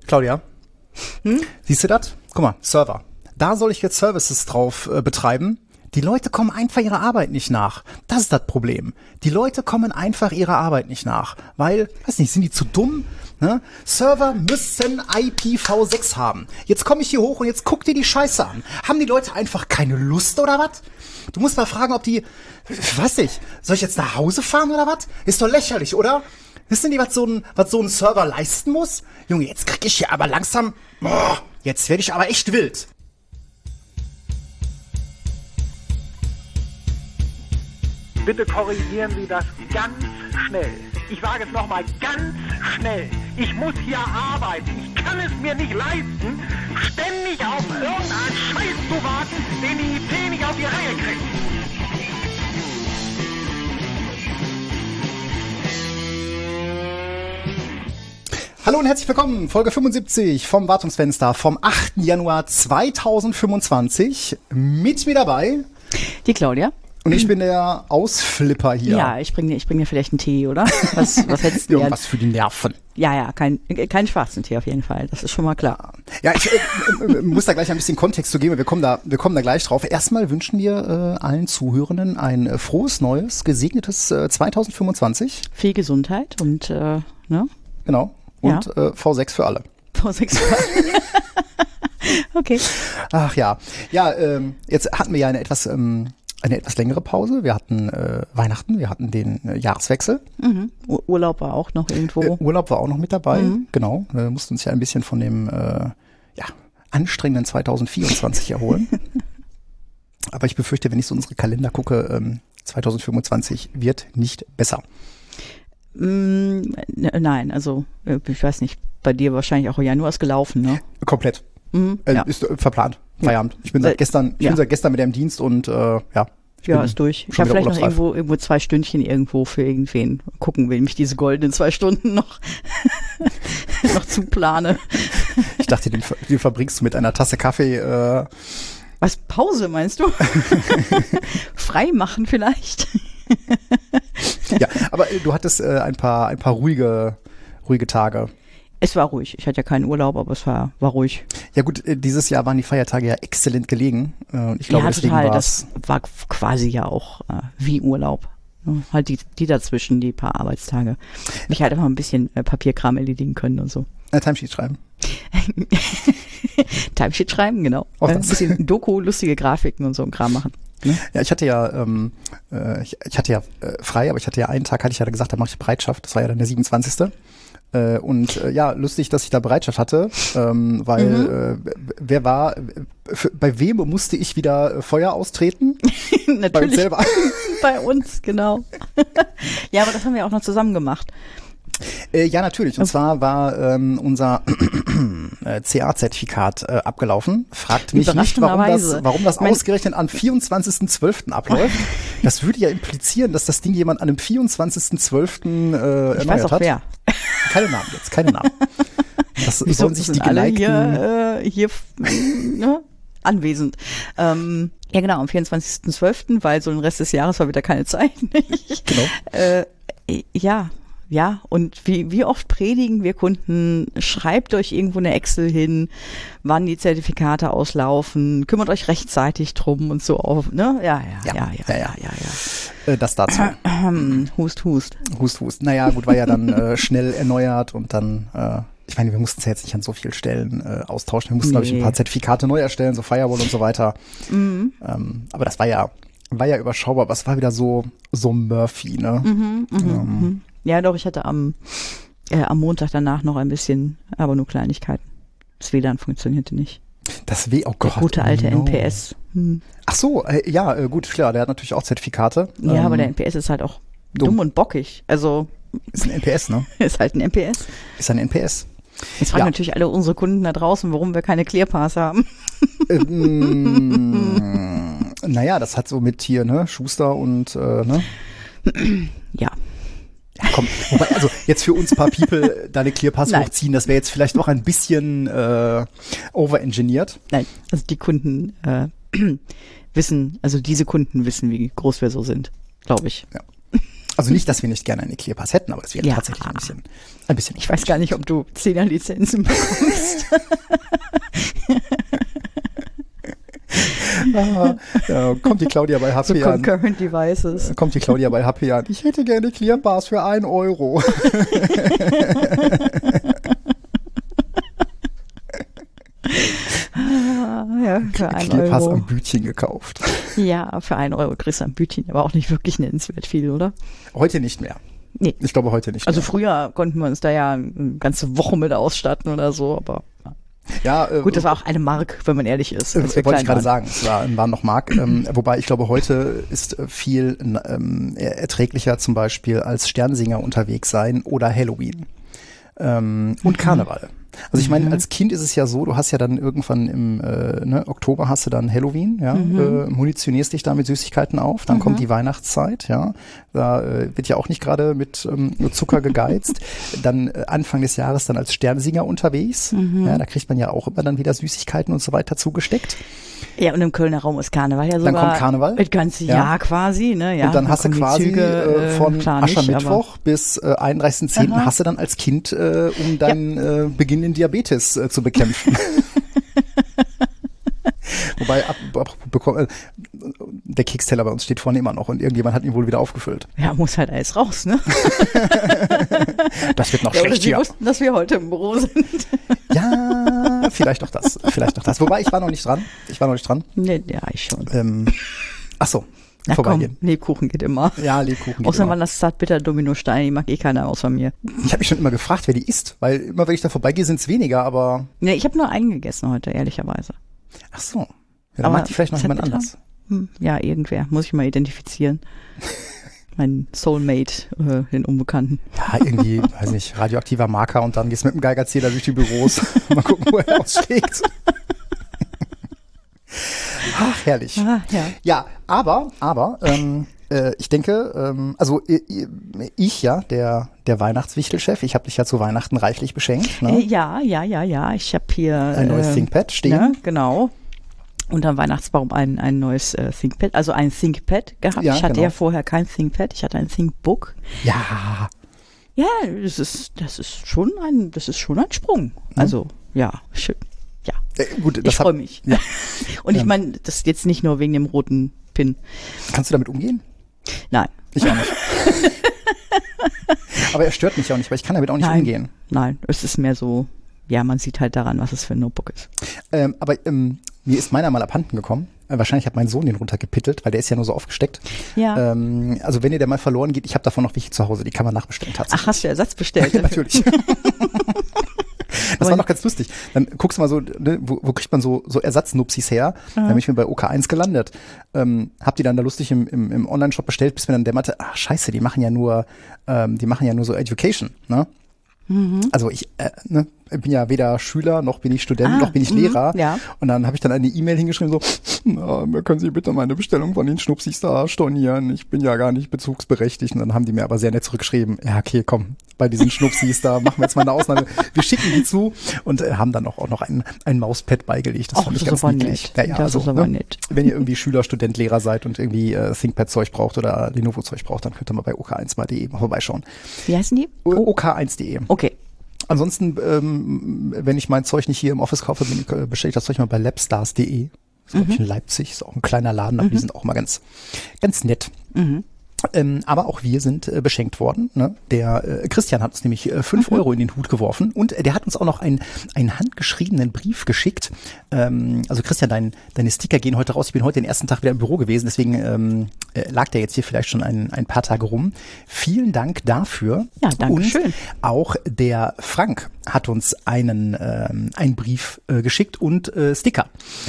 Claudia, siehst du das? Guck mal, Server. Da soll ich jetzt Services drauf betreiben. Die Leute kommen einfach ihrer Arbeit nicht nach. Das ist das Problem. Die Leute kommen einfach ihrer Arbeit nicht nach. Weil, weiß nicht, sind die zu dumm? Ne? Server müssen IPv6 haben. Jetzt komme ich hier hoch und jetzt guck dir die Scheiße an. Haben die Leute einfach keine Lust oder was? Du musst mal fragen, ob die, weiß nicht, soll ich jetzt nach Hause fahren oder was? Ist doch lächerlich, oder? Wissen die, was so ein Server leisten muss? Junge, jetzt krieg ich hier aber langsam, jetzt werde ich aber echt wild. Bitte korrigieren Sie das ganz schnell. Ich sage es nochmal, ganz schnell. Ich muss hier arbeiten. Ich kann es mir nicht leisten, ständig auf irgendeinen Scheiß zu warten, den die IT nicht auf die Reihe kriegt. Hallo und herzlich willkommen, Folge 75 vom Wartungsfenster vom 8. Januar 2025. Mit mir dabei die Claudia. Und ich bin der Ausflipper hier. Ja, ich bring dir vielleicht einen Tee, oder? Was hättest du gern? Irgendwas für die Nerven. Ja, kein schwarzen Tee auf jeden Fall. Das ist schon mal klar. Ja, ich muss da gleich ein bisschen Kontext zu geben. Wir kommen da gleich drauf. Erstmal wünschen wir allen Zuhörenden ein frohes, neues, gesegnetes 2025. Viel Gesundheit und, ne? Genau. Und ja. V6 für alle. V6 für alle. Okay. Ach ja. Ja, jetzt hatten wir ja eine etwas längere Pause. Wir hatten Weihnachten, wir hatten den Jahreswechsel. Mhm. Urlaub war auch noch irgendwo. Urlaub war auch noch mit dabei, genau. Wir mussten uns ja ein bisschen von dem anstrengenden 2024 erholen. Aber ich befürchte, wenn ich so unsere Kalender gucke, 2025 wird nicht besser. Nein, also ich weiß nicht, bei dir wahrscheinlich auch Januar ist gelaufen, ne? Komplett. Ja. Ist verplant. Feierabend. Ich bin seit gestern mit im Dienst und ist durch. Ich habe vielleicht noch irgendwo 2 Stündchen irgendwo für irgendwen gucken, wenn ich diese goldenen 2 Stunden noch zuplane. Ich dachte, den verbringst du mit einer Tasse Kaffee. Was, Pause meinst du? Frei machen vielleicht? Ja, aber du hattest ein paar ruhige Tage. Es war ruhig. Ich hatte ja keinen Urlaub, aber es war ruhig. Ja gut, dieses Jahr waren die Feiertage ja exzellent gelegen. Ich glaube, deswegen total. Das war quasi ja auch wie Urlaub. Halt die dazwischen, die paar Arbeitstage. Mich halt einfach ein bisschen Papierkram erledigen können und so. Timesheet schreiben. Timesheet schreiben, genau. Ein bisschen Doku, lustige Grafiken und so ein Kram machen. Ne? Ja, ich hatte ja frei, aber ich hatte ja einen Tag, hatte ich ja gesagt, da mache ich Bereitschaft. Das war ja dann der 27. Lustig, dass ich da Bereitschaft hatte, weil bei wem musste ich wieder Feuer austreten? Natürlich. Bei uns selber. Bei uns, genau. Ja, aber das haben wir auch noch zusammen gemacht. Ja, natürlich. Und zwar war unser CA-Zertifikat abgelaufen. Fragt mich nicht, warum das ausgerechnet am 24.12. abläuft. Das würde ja implizieren, dass das Ding jemand an dem 24.12. erneuert ich weiß auch hat. Wer. Keine Namen jetzt, keine Namen. Das Wieso sollen sich sind die alle geneigten hier anwesend. Ja genau, am 24.12., weil so den Rest des Jahres war wieder keine Zeit. Genau. Ja, und wie oft predigen wir Kunden, schreibt euch irgendwo eine Excel hin, wann die Zertifikate auslaufen, kümmert euch rechtzeitig drum und so auf, ne? Ja. Das dazu. Hust. Naja, gut, war ja dann schnell erneuert und dann, ich meine, wir mussten es ja jetzt nicht an so vielen Stellen austauschen. Wir mussten, glaube ich, ein paar Zertifikate neu erstellen, so Firewall und so weiter. Aber das war ja überschaubar, aber es war wieder so Murphy, ne? Ja, doch, ich hatte am Montag danach noch ein bisschen, aber nur Kleinigkeiten. Das WLAN funktionierte nicht. Oh Gott. Der gute alte NPS. Ach so, gut, klar, der hat natürlich auch Zertifikate. Ja, aber der NPS ist halt auch dumm und bockig. Also ist ein NPS, ne? Ist halt ein NPS. Ist ein NPS. Jetzt fragen natürlich alle unsere Kunden da draußen, warum wir keine ClearPass haben. Naja, das hat so mit hier, ne, Schuster und, ne? Ja. Ja, komm, wobei, also jetzt für uns paar People da eine ClearPass hochziehen, das wäre jetzt vielleicht noch ein bisschen overengineert. Nein, also die Kunden wissen, also diese Kunden wissen, wie groß wir so sind, glaube ich. Ja. Also nicht, dass wir nicht gerne einen Clearpass hätten, aber es wäre tatsächlich ein bisschen. Ich weiß gar nicht, ob du 10er-Lizenzen bekommst. Kommt die Claudia bei HP so an. Concurrent Devices. Kommt die Claudia bei HP an. Ich hätte gerne Clearpass für 1 Euro. Ja, für 1 Clearpass Euro. am Bütchen gekauft. Ja, für 1 Euro kriegst du am Bütchen, aber auch nicht wirklich nennenswert viel, oder? Heute nicht mehr. Nee. Ich glaube heute nicht Also mehr. früher konnten wir uns da ja eine ganze Woche mit ausstatten oder so, aber Ja, gut, das war auch eine Mark, wenn man ehrlich ist. als wir wollte ich klein gerade waren. sagen, es waren noch Mark, wobei ich glaube, heute ist viel erträglicher zum Beispiel als Sternsinger unterwegs sein oder Halloween und Karneval. Also ich meine, als Kind ist es ja so, du hast ja dann irgendwann im Oktober hast du dann Halloween, ja, munitionierst dich da mit Süßigkeiten auf, dann kommt die Weihnachtszeit, ja, da wird ja auch nicht gerade mit Zucker gegeizt, dann Anfang des Jahres dann als Sternsinger unterwegs, ja, da kriegt man ja auch immer dann wieder Süßigkeiten und so weiter zugesteckt. Ja, und im Kölner Raum ist Karneval ja sogar. Dann kommt Karneval. Das ganze Jahr quasi, ne, ja. Und dann hast du kommen die quasi Züge, von klar nicht, Aschermittwoch bis 31.10. hast du dann als Kind, um deinen beginnenden Diabetes zu bekämpfen. Wobei, der Keksteller bei uns steht vorne immer noch und irgendjemand hat ihn wohl wieder aufgefüllt. Ja, muss halt alles raus, ne? Das wird noch Ja, oder schlecht Sie hier. wussten, dass wir heute im Büro sind. Ja, vielleicht noch das. Wobei, ich war noch nicht dran. Nee, ja, ich schon. Ach so, Na vorbeigehen. komm, Lebkuchen geht immer. Ja, Lebkuchen geht Außer immer. man das Zartbitter Dominostein, die mag eh keiner außer mir. Ich habe mich schon immer gefragt, wer die isst, weil immer, wenn ich da vorbeigehe, sind es weniger, aber Nee, ich habe nur einen gegessen heute, ehrlicherweise. ach so. Ja, dann Aber mag die vielleicht noch jemand Zartbitter? anders. Ja, irgendwer. Muss ich mal identifizieren. Mein Soulmate, den Unbekannten. Ja, irgendwie, weiß nicht, radioaktiver Marker und dann gehst du mit dem Geigerzähler durch die Büros. Mal gucken, wo er ausschlägt. Ach, herrlich. Ah, ja. Ja, aber, ich denke, also ich ja, der Weihnachtswichtelchef, ich habe dich ja zu Weihnachten reichlich beschenkt. Ne? Ja. Ich habe hier Ein neues ThinkPad stehen. Ja, genau. Unterm Weihnachtsbaum ein neues ThinkPad, also ein ThinkPad gehabt. Ja, ich hatte genau. ja vorher kein ThinkPad, ich hatte ein ThinkBook. Ja, Ja, das ist schon ein Sprung. Also, ja, schön. Ja. gut. Ich freue mich. Ja. Und ich meine, das ist jetzt nicht nur wegen dem roten Pin. Kannst du damit umgehen? Nein. Ich auch nicht. Aber er stört mich auch nicht, weil ich kann damit auch nicht umgehen. Nein, es ist mehr so, ja, man sieht halt daran, was es für ein Notebook ist. Aber mir ist meiner mal abhanden gekommen. Wahrscheinlich hat mein Sohn den runtergepittelt, weil der ist ja nur so aufgesteckt. Ja. Also wenn der mal verloren geht, ich habe davon noch welche zu Hause, die kann man nachbestellen tatsächlich. Ach, hast du Ersatz bestellt? Ja, natürlich. Das war noch ganz lustig. Dann guckst du mal so, ne, wo kriegt man so Ersatznupsis her? Dann bin ich mir bei OK1 gelandet. Hab die dann da lustig im Online-Shop bestellt, bis mir dann dämmerte, ach scheiße, die machen ja nur so Education, ne? Also ich bin ja weder Schüler, noch bin ich Student, noch bin ich Lehrer. ja. Und dann habe ich dann eine E-Mail hingeschrieben, so, können Sie bitte meine Bestellung von den Schnupsis da stornieren? Ich bin ja gar nicht bezugsberechtigt. Und dann haben die mir aber sehr nett zurückgeschrieben, ja okay, komm, bei diesen Schnupsis, da machen wir jetzt mal eine Ausnahme. Wir schicken die zu und haben dann auch noch ein Mauspad beigelegt. Das Ach, fand ich das ist ganz aber niedlich. nett. Ja, Das also, ist aber nett. Wenn ihr irgendwie Schüler, Student, Lehrer seid und irgendwie ThinkPad-Zeug braucht oder Lenovo-Zeug braucht, dann könnt ihr mal bei ok1.de mal vorbeischauen. Wie heißen die? ok1.de. Okay. Ansonsten, wenn ich mein Zeug nicht hier im Office kaufe, bestelle ich das Zeug mal bei labstars.de. Das ist, glaube ich, in Leipzig. Ist auch ein kleiner Laden, aber die sind auch mal ganz nett. Aber auch wir sind beschenkt worden. Ne? Der Christian hat uns nämlich 5 Euro in den Hut geworfen und der hat uns auch noch einen handgeschriebenen Brief geschickt. Also Christian, deine Sticker gehen heute raus. Ich bin heute den ersten Tag wieder im Büro gewesen, deswegen lag der jetzt hier vielleicht schon ein paar Tage rum. Vielen Dank dafür. Ja, danke schön. Und auch der Frank hat uns einen Brief geschickt und Sticker.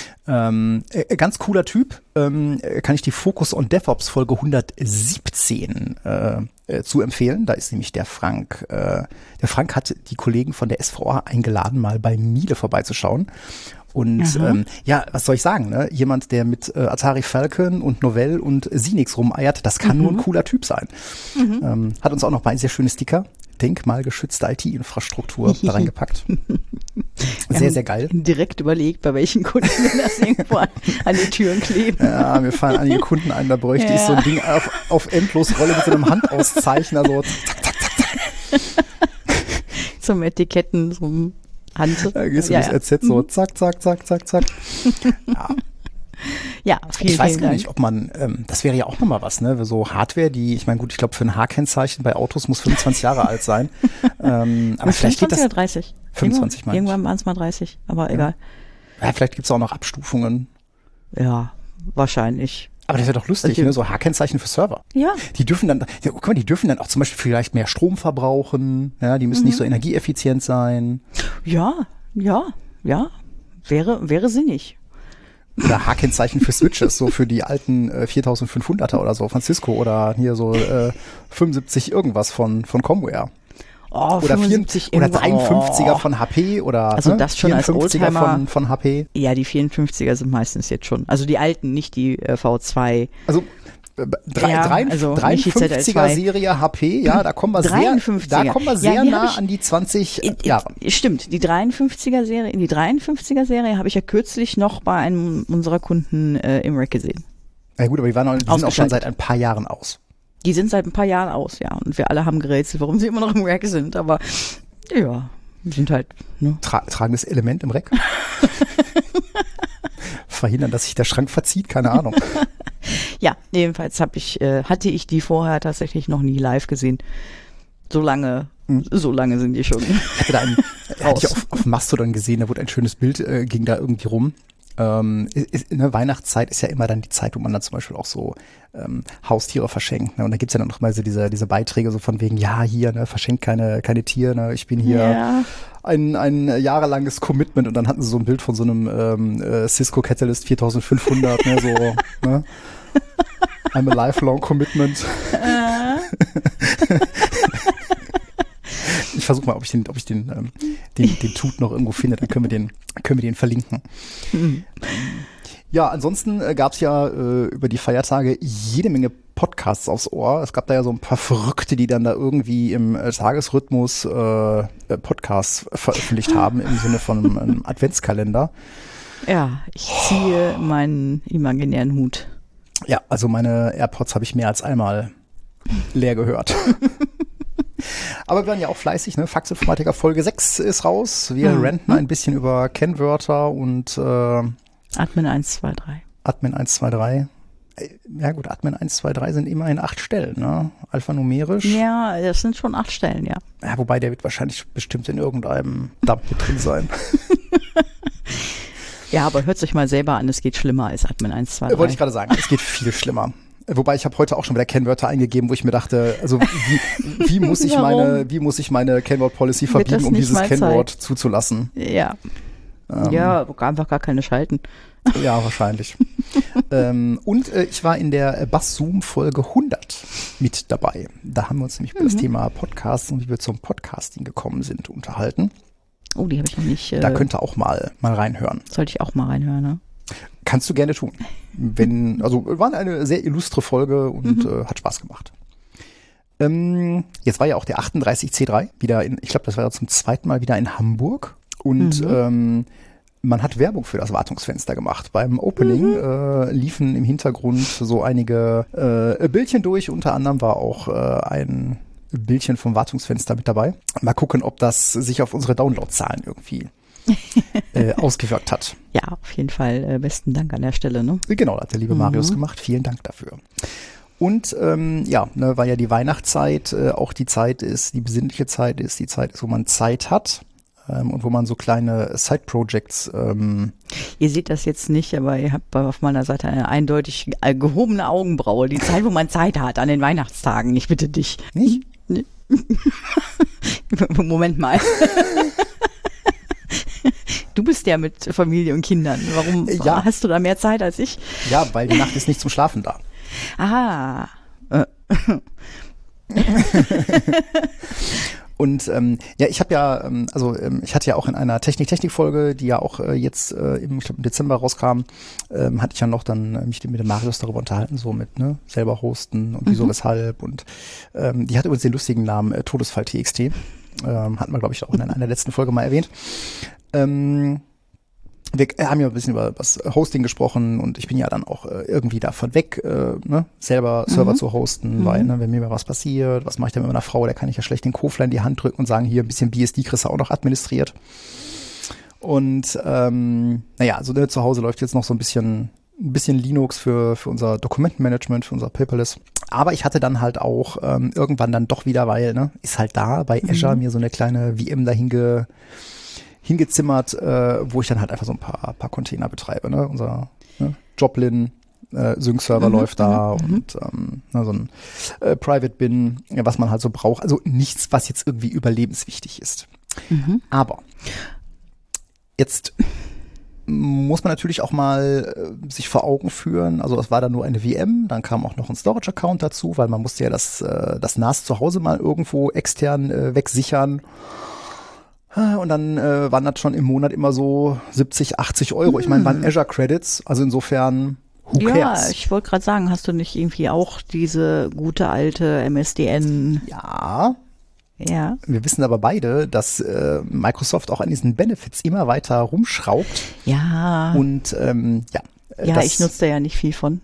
Ganz cooler Typ, kann ich die Focus on DevOps Folge 117 zu empfehlen. Da ist nämlich der Frank. Der Frank hat die Kollegen von der SVA eingeladen, mal bei Miele vorbeizuschauen. Und ja, was soll ich sagen? Ne? Jemand, der mit Atari Falcon und Novell und Sinix rumeiert, das kann nur ein cooler Typ sein. Hat uns auch noch mal sehr schöne Sticker denkmalgeschützte IT-Infrastruktur da reingepackt. Sehr, sehr geil. Direkt überlegt, bei welchen Kunden wir das irgendwo an die Türen kleben. Ja, mir fallen einige Kunden ein, da bräuchte ich so ein Ding auf Endlosrolle mit so einem Handauszeichner, so zack, zack, zack, zack. Zum Etiketten, zum Hand. Da gehst du das RZ so zack, zack, zack, zack, zack. Ja. Ja, vielen, ich weiß vielen gar Dank. nicht, ob man, das wäre ja auch nochmal was, ne? So Hardware, die, ich meine, gut, ich glaube, für ein H-Kennzeichen bei Autos muss 25 Jahre alt sein. Aber vielleicht geht 25 das. oder 30? 25 meine ich. Irgendwann waren es mal 30, aber egal. Ja, vielleicht gibt es auch noch Abstufungen. Ja, wahrscheinlich. Aber das wäre doch lustig, Also- ne? So H-Kennzeichen für Server. Ja. Die dürfen dann, ja, guck mal, die dürfen dann auch zum Beispiel vielleicht mehr Strom verbrauchen. Ja, die müssen nicht so energieeffizient sein. Ja. Wäre sinnig. Oder H-Kennzeichen für Switches, so für die alten 4500er oder so von Cisco oder hier so 75 irgendwas von Comware. Oh, Oder 75 oder irgendwo. 53er von HP oder Also das schon als 54er Oldtimer. von HP. Ja, die 54er sind meistens jetzt schon. Also die alten, nicht die V2. Also Ja, also nicht die 53er ZL2. Serie HP, ja, da kommen wir 53er. sehr Ja, die hab nah ich- an die 20 Jahre. Stimmt, die 53er Serie habe ich ja kürzlich noch bei einem unserer Kunden im Rack gesehen. Ja gut, aber die sind auch schon Ausgeschaltet. seit ein paar Jahren aus. Die sind seit ein paar Jahren aus, ja. Und wir alle haben gerätselt, warum sie immer noch im Rack sind. Aber ja, die sind halt, ne? Tragendes Element im Rack. Verhindern, dass sich der Schrank verzieht, keine Ahnung. Ja, jedenfalls hatte ich die vorher tatsächlich noch nie live gesehen. So lange sind die schon. Hatte ich auf Mastodon gesehen, da wurde ein schönes Bild, ging da irgendwie rum. Ne, Weihnachtszeit ist ja immer dann die Zeit, wo man dann zum Beispiel auch so Haustiere verschenkt. Ne? Und da gibt's ja dann noch mal so diese Beiträge so von wegen, ja, hier, ne, verschenkt keine Tiere, ne? Ich bin hier Ja. ein jahrelanges Commitment. Und dann hatten sie so ein Bild von so einem Cisco Catalyst 4500, ne, so, ne? I'm a lifelong commitment. Ich versuche mal, ob ich den Tut noch irgendwo finde, dann können wir den verlinken. Ja, ansonsten gab es ja über die Feiertage jede Menge Podcasts aufs Ohr. Es gab da ja so ein paar Verrückte, die dann da irgendwie im Tagesrhythmus Podcasts veröffentlicht haben, im Sinne von einem Adventskalender. Ja, ich ziehe meinen imaginären Hut. Ja, also meine AirPods habe ich mehr als einmal leer gehört. Aber wir waren ja auch fleißig, ne? Faxinformatiker Folge 6 ist raus. Wir ranten ein bisschen über Kennwörter und Admin 123. Admin 123. Ja gut, Admin 123 sind immerhin 8 Stellen, ne? Alphanumerisch. Ja, das sind schon 8 Stellen, ja. Ja, wobei der wird wahrscheinlich bestimmt in irgendeinem Dump mit drin sein. Ja, aber hört sich mal selber an, es geht schlimmer als Admin 123. Wollte ich gerade sagen, es geht viel schlimmer. Wobei ich habe heute auch schon wieder Kennwörter eingegeben, wo ich mir dachte, also wie muss ich meine Kennwort-Policy verbiegen, das um nicht dieses mal Kennwort zuzulassen? Ja. Ja, einfach gar keine schalten. Ja, wahrscheinlich. Und ich war in der Bass-Zoom-Folge 100 mit dabei. Da haben wir uns nämlich über das Thema Podcasts und wie wir zum Podcasting gekommen sind unterhalten. Oh, die habe ich noch nicht. Da könnt ihr auch mal reinhören. Sollte ich auch mal reinhören, ne? Kannst du gerne tun. Also war eine sehr illustre Folge und hat Spaß gemacht. Jetzt war ja auch der 38C3 wieder ich glaube, das war ja zum zweiten Mal wieder in Hamburg. Und man hat Werbung für das Wartungsfenster gemacht. Beim Opening liefen im Hintergrund so einige Bildchen durch. Unter anderem war auch ein Bildchen vom Wartungsfenster mit dabei. Mal gucken, ob das sich auf unsere Downloadzahlen irgendwie ausgewirkt hat. Ja, auf jeden Fall besten Dank an der Stelle, ne? Genau, hat der liebe Marius gemacht. Vielen Dank dafür. Und weil ja die Weihnachtszeit auch die besinnliche Zeit ist, die Zeit ist, wo man Zeit hat und wo man so kleine Side-Projects Ihr seht das jetzt nicht, aber ihr habt auf meiner Seite eine eindeutig gehobene Augenbraue. Die Zeit, wo man Zeit hat an den Weihnachtstagen. Ich bitte dich. nicht? Nee. Moment mal. Du bist ja mit Familie und Kindern. Warum hast du da mehr Zeit als ich? Ja, weil die Nacht ist nicht zum Schlafen da. Und ja, ich habe ja, ich hatte ja auch in einer Technik-Folge, die ja auch jetzt im Dezember rauskam, hatte ich ja noch dann mich mit dem Marius darüber unterhalten, so mit selber hosten und wieso, weshalb. Und die hat übrigens den lustigen Namen Todesfall TXT. Hatten wir, glaube ich, auch in einer der letzten Folge mal erwähnt. Wir haben ja ein bisschen über das Hosting gesprochen und ich bin ja dann auch irgendwie davon weg, selber Server zu hosten, weil wenn mir mal was passiert, was mache ich denn mit meiner Frau, da kann ich ja schlecht den Kofler in die Hand drücken und sagen, hier ein bisschen BSD kriegst du auch noch administriert. Und also zu Hause läuft jetzt noch so ein bisschen Linux für unser Dokumentenmanagement, für unser Paperless. Aber ich hatte dann halt auch irgendwann dann doch wieder, weil ist halt da bei Azure mir so eine kleine VM dahin hingezimmert, wo ich dann halt einfach so ein paar Container betreibe. Unser Joplin Sync-Server läuft da und so ein Private Bin, was man halt so braucht. Also nichts, was jetzt irgendwie überlebenswichtig ist. Aber jetzt muss man natürlich auch mal sich vor Augen führen, also das war dann nur eine VM, dann kam auch noch ein Storage-Account dazu, weil man musste ja das NAS zu Hause mal irgendwo extern wegsichern. Und dann waren das schon im Monat immer so 70, 80 Euro. Ich meine, waren Azure Credits, also insofern, who cares? Ja, ich wollte gerade sagen, hast du nicht irgendwie auch diese gute alte MSDN? Ja. Ja. Wir wissen aber beide, dass Microsoft auch an diesen Benefits immer weiter rumschraubt. Ja. Und ja, ich nutze da ja nicht viel von.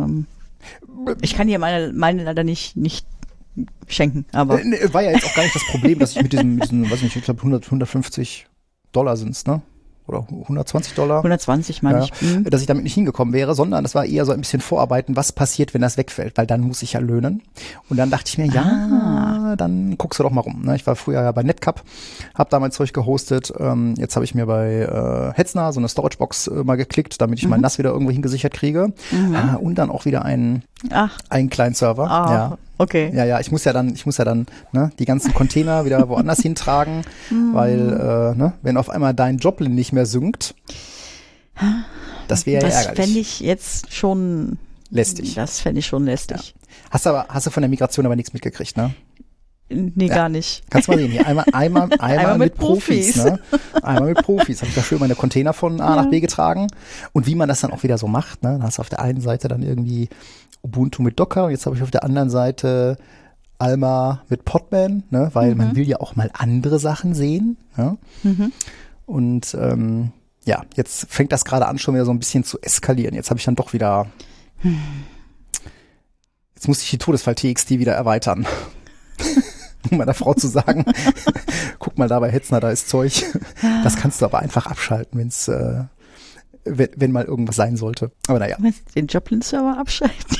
Ich kann dir meine leider nicht schenken, aber. War ja jetzt auch gar nicht das Problem, dass ich mit diesen weiß nicht, ich glaube 150 $ sind's, ne? Oder $120? 120 meine ich. Dass ich damit nicht hingekommen wäre, sondern das war eher so ein bisschen Vorarbeiten, was passiert, wenn das wegfällt, weil dann muss ich ja löhnen. Und dann dachte ich mir, dann guckst du doch mal rum. Ne? Ich war früher ja bei Netcup, habe da mein Zeug gehostet. Jetzt habe ich mir bei Hetzner so eine Storagebox mal geklickt, damit ich mein NAS wieder irgendwo hingesichert kriege. Und dann auch wieder einen kleinen Server. Ja. Okay. Ja, ich muss ja dann die ganzen Container wieder woanders hintragen, weil wenn auf einmal dein Joplin nicht mehr synkt, das wäre ja ärgerlich. Das fände ich jetzt schon lästig. Das fände ich schon lästig. Ja. Hast du von der Migration aber nichts mitgekriegt, ne? Nee, gar nicht. Kannst mal sehen, hier einmal mit Profis, ne? Einmal mit Profis. Habe ich da schön meine Container von A nach B getragen. Und wie man das dann auch wieder so macht, ne? Dann hast du auf der einen Seite dann irgendwie Ubuntu mit Docker und jetzt habe ich auf der anderen Seite Alma mit Podman, ne? Weil man will ja auch mal andere Sachen sehen. Ja? Und jetzt fängt das gerade an, schon wieder so ein bisschen zu eskalieren. Jetzt habe ich dann doch wieder jetzt muss ich die Todesfall TXT wieder erweitern. Um meiner Frau zu sagen, guck mal da bei Hetzner, da ist Zeug. Das kannst du aber einfach abschalten, wenn mal irgendwas sein sollte. Aber naja. Den Joplin-Server abschalten?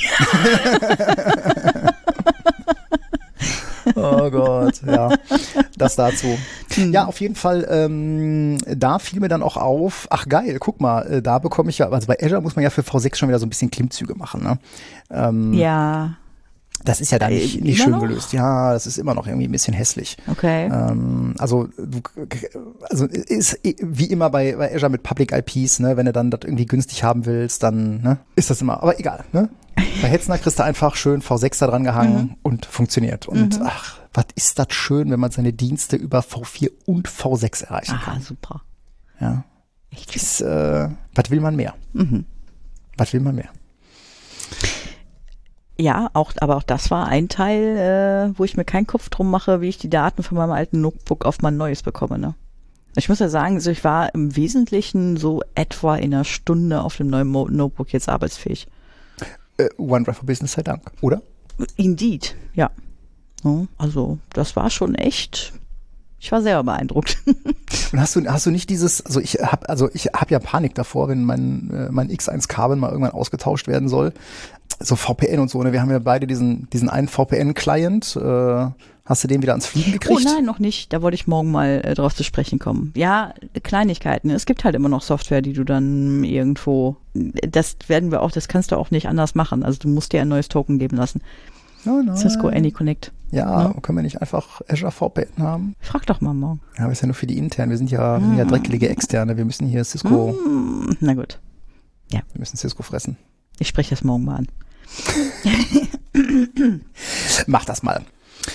Oh Gott, ja. Das dazu. Ja, auf jeden Fall, da fiel mir dann auch auf, ach geil, guck mal, da bekomme ich ja, also bei Azure muss man ja für V6 schon wieder so ein bisschen Klimmzüge machen, ne? Ja. Das ist ja da nicht schön noch gelöst. Ja, das ist immer noch irgendwie ein bisschen hässlich. Okay. Also ist wie immer bei Azure mit Public IPs, ne, wenn du dann das irgendwie günstig haben willst, dann ist das immer, aber egal, ne? Bei Hetzner kriegst du einfach schön V6 da dran gehangen und funktioniert. Und ach, was ist das schön, wenn man seine Dienste über V4 und V6 erreichen kann. Ah, super. Ja. Echt schön. Was will man mehr? Was will man mehr? Ja, aber auch das war ein Teil, wo ich mir keinen Kopf drum mache, wie ich die Daten von meinem alten Notebook auf mein neues bekomme. Ne? Ich muss ja sagen, also ich war im Wesentlichen so etwa in einer Stunde auf dem neuen Notebook jetzt arbeitsfähig. OneDrive for Business sei Dank, oder? Indeed, ja. Also das war schon echt, ich war sehr beeindruckt. Und hast du nicht dieses, ich hab ja Panik davor, wenn mein X1-Kabel mal irgendwann ausgetauscht werden soll. So VPN und so, ne? Wir haben ja beide diesen einen VPN-Client. Hast du den wieder ans Fliegen gekriegt? Oh nein, noch nicht. Da wollte ich morgen mal drauf zu sprechen kommen. Ja, Kleinigkeiten. Es gibt halt immer noch Software, die du dann irgendwo, das kannst du auch nicht anders machen. Also du musst dir ein neues Token geben lassen. Nein. Cisco AnyConnect. Ja, können wir nicht einfach Azure VPN haben? Frag doch mal morgen. Ja, aber ist ja nur für die internen. Wir sind ja dreckelige Externe. Wir müssen hier Cisco. Na gut. Ja. Wir müssen Cisco fressen. Ich spreche das morgen mal an. Mach das mal.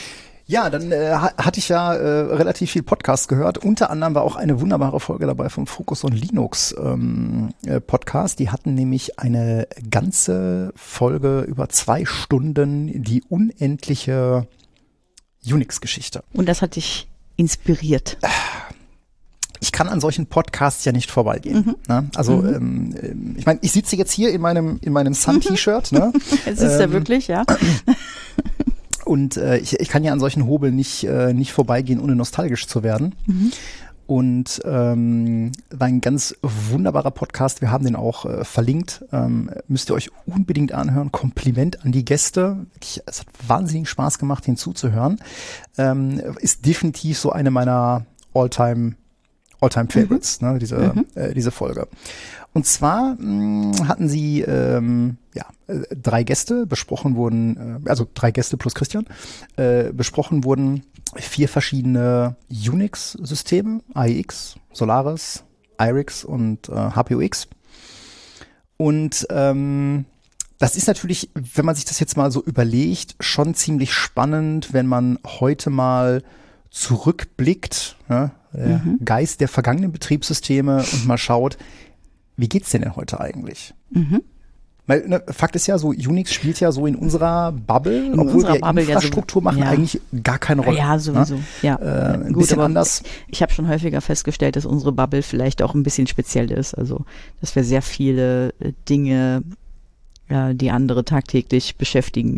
Ja, dann hatte ich ja relativ viel Podcast gehört. Unter anderem war auch eine wunderbare Folge dabei vom Focus on Linux Podcast. Die hatten nämlich eine ganze Folge über 2 Stunden, die unendliche Unix-Geschichte. Und das hat dich inspiriert. Ich kann an solchen Podcasts ja nicht vorbeigehen. Ne? Also ich meine, ich sitze jetzt hier in meinem Sun-T-Shirt. Ne? Es ist ja wirklich, ja. Und ich kann ja an solchen Hobeln nicht vorbeigehen, ohne nostalgisch zu werden. Und war ein ganz wunderbarer Podcast. Wir haben den auch verlinkt. Müsst ihr euch unbedingt anhören. Kompliment an die Gäste. Es hat wahnsinnig Spaß gemacht, den zuzuhören. Ist definitiv so eine meiner All-Time Favorites, ne, diese Folge. Und zwar hatten sie 3 Gäste, besprochen wurden, also 3 Gäste plus Christian, besprochen wurden 4 verschiedene Unix-Systeme, AIX, Solaris, IRIX und HPUX. Und das ist natürlich, wenn man sich das jetzt mal so überlegt, schon ziemlich spannend, wenn man heute mal zurückblickt, ne, der Geist der vergangenen Betriebssysteme und mal schaut, wie geht's denn heute eigentlich? Weil, ne, Fakt ist ja so, Unix spielt ja so in unserer Bubble, obwohl wir Infrastruktur machen, eigentlich gar keine Rolle. Ja, sowieso. Ne? Ja. Ein Gut, bisschen aber anders. Ich habe schon häufiger festgestellt, dass unsere Bubble vielleicht auch ein bisschen speziell ist. Also, dass wir sehr viele Dinge, die andere tagtäglich beschäftigen,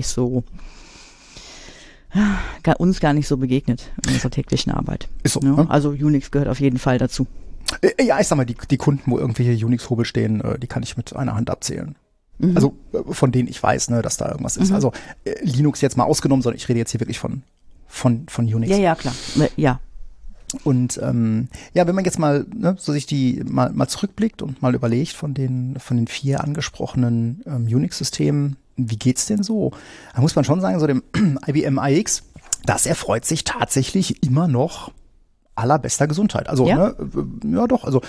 uns gar nicht so begegnet in unserer täglichen Arbeit. Ist so, ja? Ne? Also Unix gehört auf jeden Fall dazu. Ja, ich sag mal, die Kunden, wo irgendwelche Unix-Hobel stehen, die kann ich mit einer Hand abzählen. Also von denen ich weiß, ne, dass da irgendwas ist. Also Linux jetzt mal ausgenommen, sondern ich rede jetzt hier wirklich von Unix. Ja, klar. Ja. Und wenn man jetzt mal so sich die mal zurückblickt und mal überlegt von den 4 angesprochenen Unix-Systemen, wie geht's denn so? Da muss man schon sagen, so dem IBM iX, das erfreut sich tatsächlich immer noch allerbester Gesundheit. Also, ja? Ja doch, also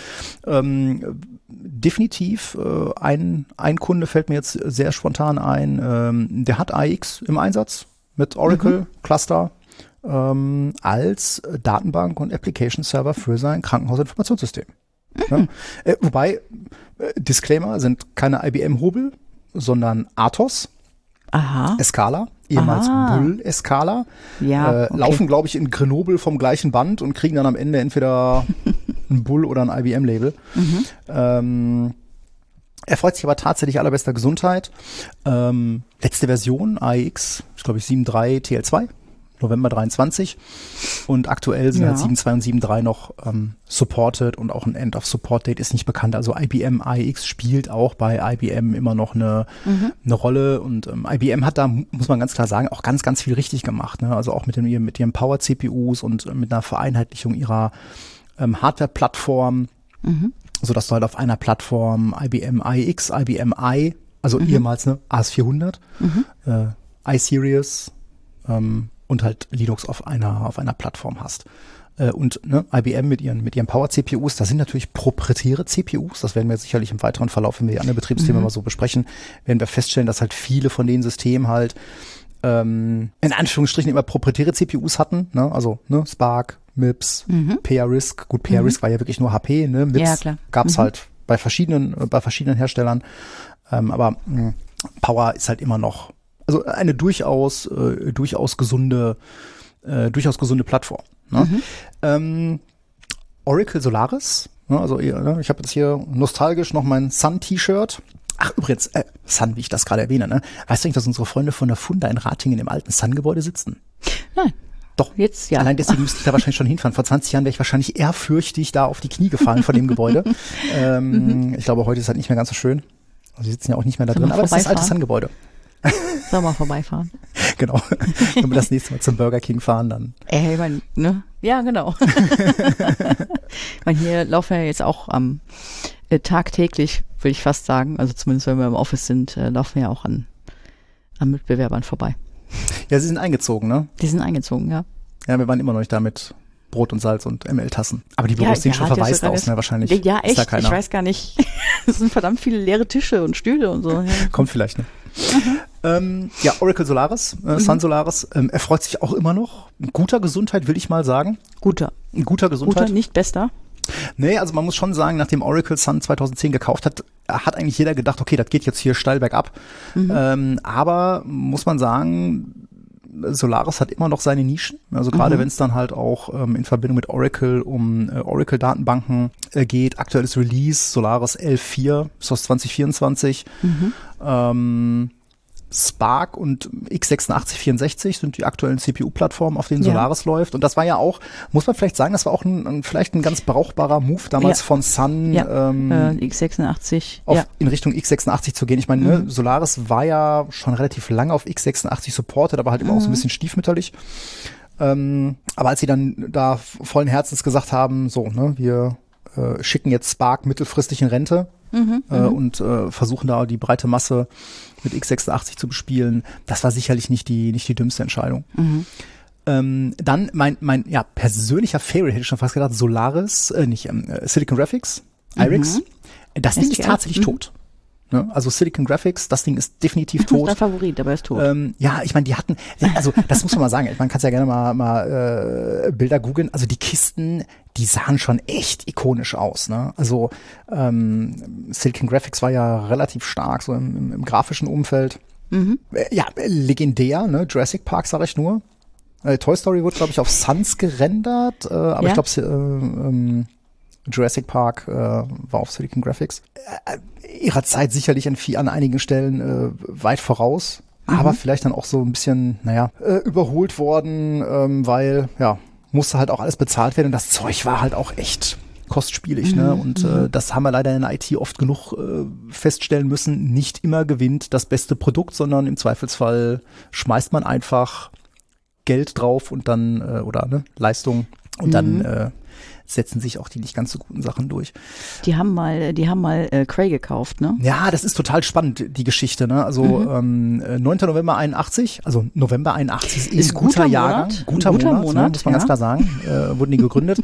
definitiv ein Kunde fällt mir jetzt sehr spontan ein, der hat iX im Einsatz mit Oracle Cluster als Datenbank und Application Server für sein Krankenhausinformationssystem. Ja? Wobei, Disclaimer, sind keine IBM-Hobel, sondern Atos, Escala, ehemals Bull Escala, laufen, glaube ich, in Grenoble vom gleichen Band und kriegen dann am Ende entweder ein Bull oder ein IBM-Label. Erfreut sich aber tatsächlich allerbester Gesundheit. Letzte Version, AIX, ich glaube 7.3 TL2, November 23. Und aktuell sind halt 7.2 und 7.3 noch supported und auch ein End-of-Support-Date ist nicht bekannt. Also IBM iX spielt auch bei IBM immer noch eine Rolle. Und IBM hat da, muss man ganz klar sagen, auch ganz, ganz viel richtig gemacht. Ne? Also auch mit ihren Power-CPUs und mit einer Vereinheitlichung ihrer Hardware-Plattform, sodass du halt auf einer Plattform IBM iX, IBM i, also ehemals AS400, iSeries, und halt Linux auf einer Plattform hast. Und IBM mit ihren Power-CPUs, das sind natürlich proprietäre CPUs, das werden wir sicherlich im weiteren Verlauf, wenn wir die anderen Betriebssysteme mal so besprechen, werden wir feststellen, dass halt viele von den Systemen halt in Anführungsstrichen immer proprietäre CPUs hatten, ne? Also Spark, MIPS, PRISC, gut, PRISC war ja wirklich nur HP, ne? MIPS gab's halt bei verschiedenen Herstellern, aber Power ist halt immer noch also eine durchaus gesunde Plattform. Ne? Oracle Solaris, ne? Also ich habe jetzt hier nostalgisch noch mein Sun-T-Shirt. Ach übrigens, Sun, wie ich das gerade erwähne, ne? Weißt du nicht, dass unsere Freunde von der Funda in Ratingen im alten Sun-Gebäude sitzen? Nein. Doch, jetzt ja. Allein deswegen müsste ich da wahrscheinlich schon hinfahren. Vor 20 Jahren wäre ich wahrscheinlich ehrfürchtig da auf die Knie gefallen von dem Gebäude. Ich glaube, heute ist halt nicht mehr ganz so schön. Also die sitzen ja auch nicht mehr da drin, aber das ist das alte Sun-Gebäude. Sollen wir mal vorbeifahren? Genau. Wenn wir das nächste Mal zum Burger King fahren, dann. Ne? Ja, genau. Hier laufen wir jetzt auch tagtäglich, würde ich fast sagen, also zumindest wenn wir im Office sind, laufen wir auch an Mitbewerbern vorbei. Ja, sie sind eingezogen, ne? Die sind eingezogen, ja. Ja, wir waren immer noch nicht da mit Brot und Salz und ML-Tassen. Aber die Büros sehen schon verwaist aus, ne? Wahrscheinlich. Ja, echt. Ich weiß gar nicht. Es sind verdammt viele leere Tische und Stühle und so. Ja. Kommt vielleicht, ne? Ja, Oracle Solaris, Sun Solaris, er freut sich auch immer noch. Guter Gesundheit, will ich mal sagen. Guter, Gesundheit. nicht bester. Nee, also man muss schon sagen, nachdem Oracle Sun 2010 gekauft hat, hat eigentlich jeder gedacht, okay, das geht jetzt hier steil bergab. Aber muss man sagen, Solaris hat immer noch seine Nischen. Also gerade wenn es dann halt auch in Verbindung mit Oracle um Oracle-Datenbanken geht. Aktuelles Release, Solaris 11.4, ist aus 2024. Spark und x86-64 sind die aktuellen CPU-Plattformen, auf denen Solaris läuft. Und das war ja auch, muss man vielleicht sagen, das war auch vielleicht ein ganz brauchbarer Move damals von Sun, x86 in Richtung x86 zu gehen. Ich meine, Solaris war ja schon relativ lange auf x86 supported, aber halt immer auch so ein bisschen stiefmütterlich. Aber als sie dann da vollen Herzens gesagt haben, so, ne, wir schicken jetzt Spark mittelfristig in Rente und versuchen da die breite Masse mit x86 zu bespielen. Das war sicherlich nicht die dümmste Entscheidung. Dann mein persönlicher Favorite, hätte ich schon fast gedacht, Solaris, Silicon Graphics, IRIX. Das Ding ist tatsächlich tot. Ne? Also Silicon Graphics, das Ding ist definitiv tot. Das ist dein Favorit, aber er ist tot. Ja, ich meine, die hatten, also das muss man mal sagen, man kann es ja gerne mal Bilder googeln, also die Kisten, die sahen schon echt ikonisch aus, ne? Also Silicon Graphics war ja relativ stark so im grafischen Umfeld. Ja, legendär, ne? Jurassic Park sage ich nur. Toy Story wurde, glaube ich, auf Suns gerendert, aber ich glaube, Jurassic Park war auf Silicon Graphics. Ihrer Zeit sicherlich an einigen Stellen weit voraus, aber vielleicht dann auch so ein bisschen, überholt worden, weil, musste halt auch alles bezahlt werden und das Zeug war halt auch echt kostspielig, ne? Und das haben wir leider in der IT oft genug feststellen müssen. Nicht immer gewinnt das beste Produkt, sondern im Zweifelsfall schmeißt man einfach Geld drauf und dann, Leistung und dann setzen sich auch die nicht ganz so guten Sachen durch. Die haben mal Cray gekauft, ne? Ja, das ist total spannend, die Geschichte, ne? Also 9. November 81, also November 81 ist guter Jahrgang, guter Monat, ne? Muss man ganz klar sagen, wurden die gegründet.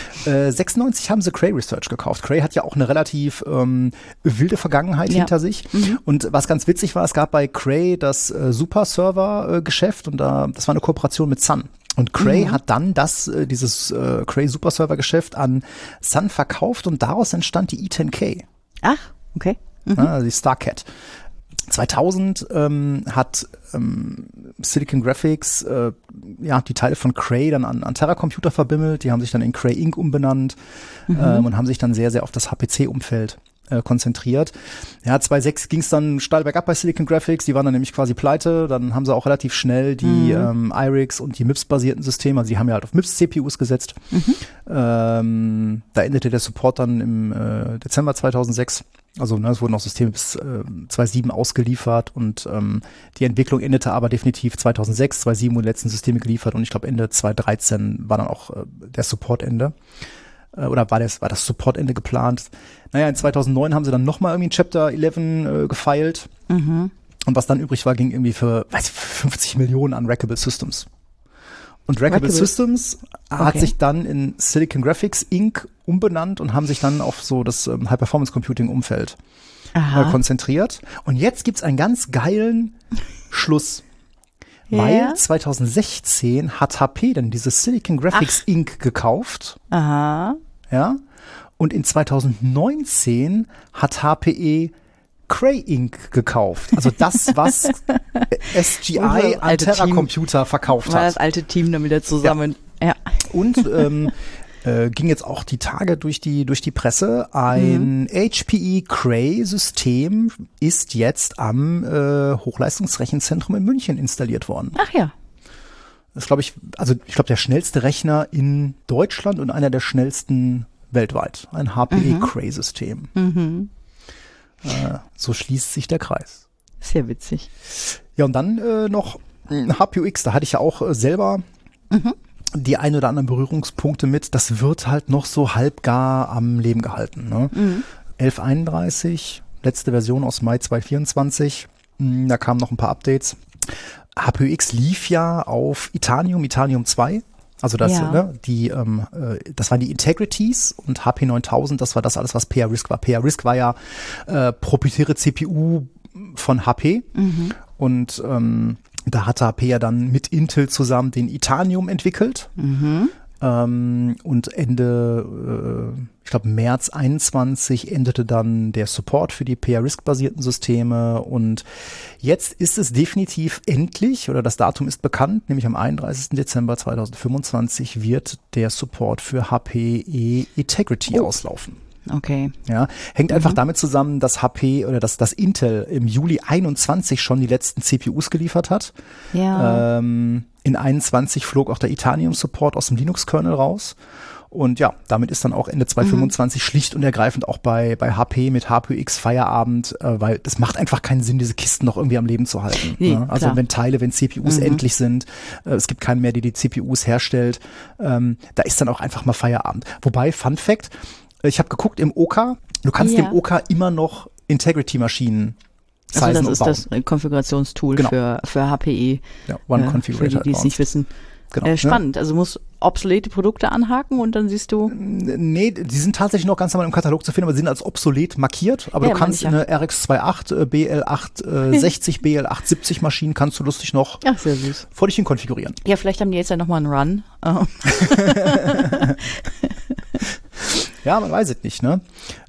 96 haben sie Cray Research gekauft. Cray hat ja auch eine relativ wilde Vergangenheit hinter sich. Und was ganz witzig war, es gab bei Cray das Super-Server-Geschäft und das war eine Kooperation mit Sun. Und Cray hat dann dieses Cray Super Server Geschäft an Sun verkauft und daraus entstand die E10K. Ach, okay. Also die StarCat. 2000 hat Silicon Graphics die Teile von Cray dann an Terra Computer verbimmelt. Die haben sich dann in Cray Inc. umbenannt und haben sich dann sehr, sehr auf das HPC-Umfeld konzentriert. Ja, 2006 ging es dann steil bergab bei Silicon Graphics, die waren dann nämlich quasi pleite, dann haben sie auch relativ schnell die IRIX und die MIPS-basierten Systeme, also die haben ja halt auf MIPS-CPUs gesetzt. Da endete der Support dann im Dezember 2006, also es wurden auch Systeme bis 2007 ausgeliefert und die Entwicklung endete aber definitiv 2006, 2007 wurden die letzten Systeme geliefert und ich glaube Ende 2013 war dann auch der Supportende. Oder war das Supportende geplant? Naja, in 2009 haben sie dann nochmal irgendwie ein Chapter 11 gefeilt. Und was dann übrig war, ging irgendwie für 50 Millionen an Rackable Systems. Und Rackable Systems hat sich dann in Silicon Graphics Inc. umbenannt und haben sich dann auf so das High-Performance-Computing-Umfeld konzentriert. Und jetzt gibt's einen ganz geilen Schluss. Weil 2016 hat HP dann dieses Silicon Graphics Inc. gekauft. Aha. Ja. Und in 2019 hat HPE Cray Inc. gekauft. Also das, was SGI an Terra Computer verkauft hat. War das alte Team dann wieder zusammen. Ja. Und ging jetzt auch die Tage durch die Presse. Ein HPE Cray System ist jetzt am Hochleistungsrechenzentrum in München installiert worden. Ach ja. Das glaube ich der schnellste Rechner in Deutschland und einer der schnellsten weltweit. Ein HPE Cray System. So schließt sich der Kreis. Sehr witzig. Ja, und dann noch HPUX, da hatte ich ja auch selber die ein oder anderen Berührungspunkte mit. Das wird halt noch so halbgar am Leben gehalten. Ne? 1131, letzte Version aus Mai 2024. Da kamen noch ein paar Updates. HPUX lief ja auf Itanium 2. Also das, das waren die Integrities und HP 9000, das war das alles, was PRISC war. PRISC war ja proprietäre CPU, von HP. Und da hatte HP ja dann mit Intel zusammen den Itanium entwickelt. Und Ende, ich glaube März 21 endete dann der Support für die PR-Risk-basierten Systeme und jetzt ist es definitiv endlich, oder das Datum ist bekannt, nämlich am 31. Dezember 2025 wird der Support für HPE Integrity auslaufen. Okay. Ja, hängt einfach damit zusammen, dass HP oder dass Intel im Juli 21 schon die letzten CPUs geliefert hat. Ja. In 21 flog auch der Itanium-Support aus dem Linux-Kernel raus. Und ja, damit ist dann auch Ende 2025 schlicht und ergreifend auch bei HP mit HPX Feierabend, weil das macht einfach keinen Sinn, diese Kisten noch irgendwie am Leben zu halten. Nee, ne? Also wenn CPUs endlich sind, es gibt keinen mehr, der die CPUs herstellt, da ist dann auch einfach mal Feierabend. Wobei, Fun Fact, ich habe geguckt im OK, du kannst dem OK immer noch Integrity-Maschinen also das ist das Konfigurationstool für HPE. Ja, One Configurator. Für die es nicht wissen. Genau, spannend. Also musst obsolete Produkte anhaken und dann siehst du. Nee, die sind tatsächlich noch ganz normal im Katalog zu finden, aber sie sind als obsolet markiert. Aber du kannst eine RX28, BL860, BL870 Maschinen kannst du lustig noch sehr süß. vor dich hin konfigurieren. Ja, vielleicht haben die jetzt ja nochmal einen Run. Ja, man weiß es nicht, ne?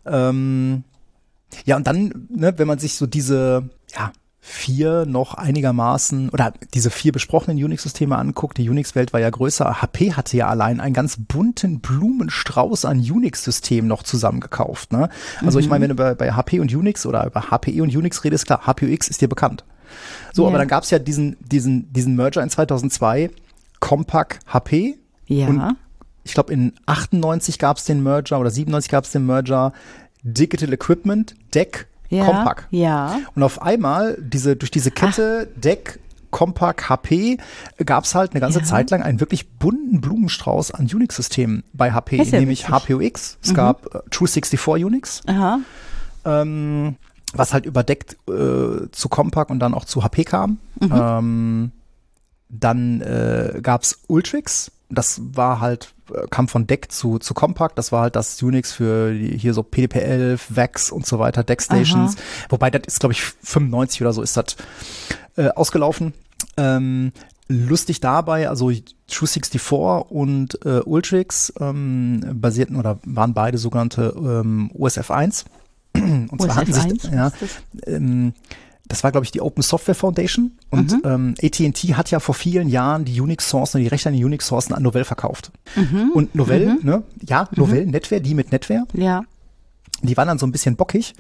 Ja, und dann, ne, wenn man sich so diese, 4 noch einigermaßen, oder diese 4 besprochenen Unix-Systeme anguckt, die Unix-Welt war ja größer. HP hatte ja allein einen ganz bunten Blumenstrauß an Unix-Systemen noch zusammengekauft, ne? Also ich meine, wenn du bei HP und Unix oder über HPE und Unix redest, klar, HPUX ist dir bekannt. So, aber dann gab es ja diesen Merger in 2002, Compaq HP. Ja. Und ich glaube, in 98 gab es den Merger oder 97 gab es den Merger Digital Equipment, DEC, Compaq. Ja. Und auf einmal, durch diese Kette DEC, Compaq, HP, gab es halt eine ganze Zeit lang einen wirklich bunten Blumenstrauß an Unix-Systemen bei HP, nämlich HPUX, es gab True64 Unix, was halt über DEC zu Compaq und dann auch zu HP kam. Dann gab's Ultrix. Das war halt, kam von DEC zu Compaq. Das war halt das Unix für hier so PDP-11, VAX und so weiter, DEC-Stations. Wobei das ist, glaube ich, 95 oder so ist das ausgelaufen. Lustig dabei, also True64 und Ultrix basierten oder waren beide sogenannte OSF1. Und zwar hatten sich, das war, glaube ich, die Open Software Foundation und AT&T hat ja vor vielen Jahren die Unix-Sourcen, die Rechte an den Unix-Sourcen an Novell verkauft. Und Novell, Novell, NetWare, die mit NetWare, die waren dann so ein bisschen bockig,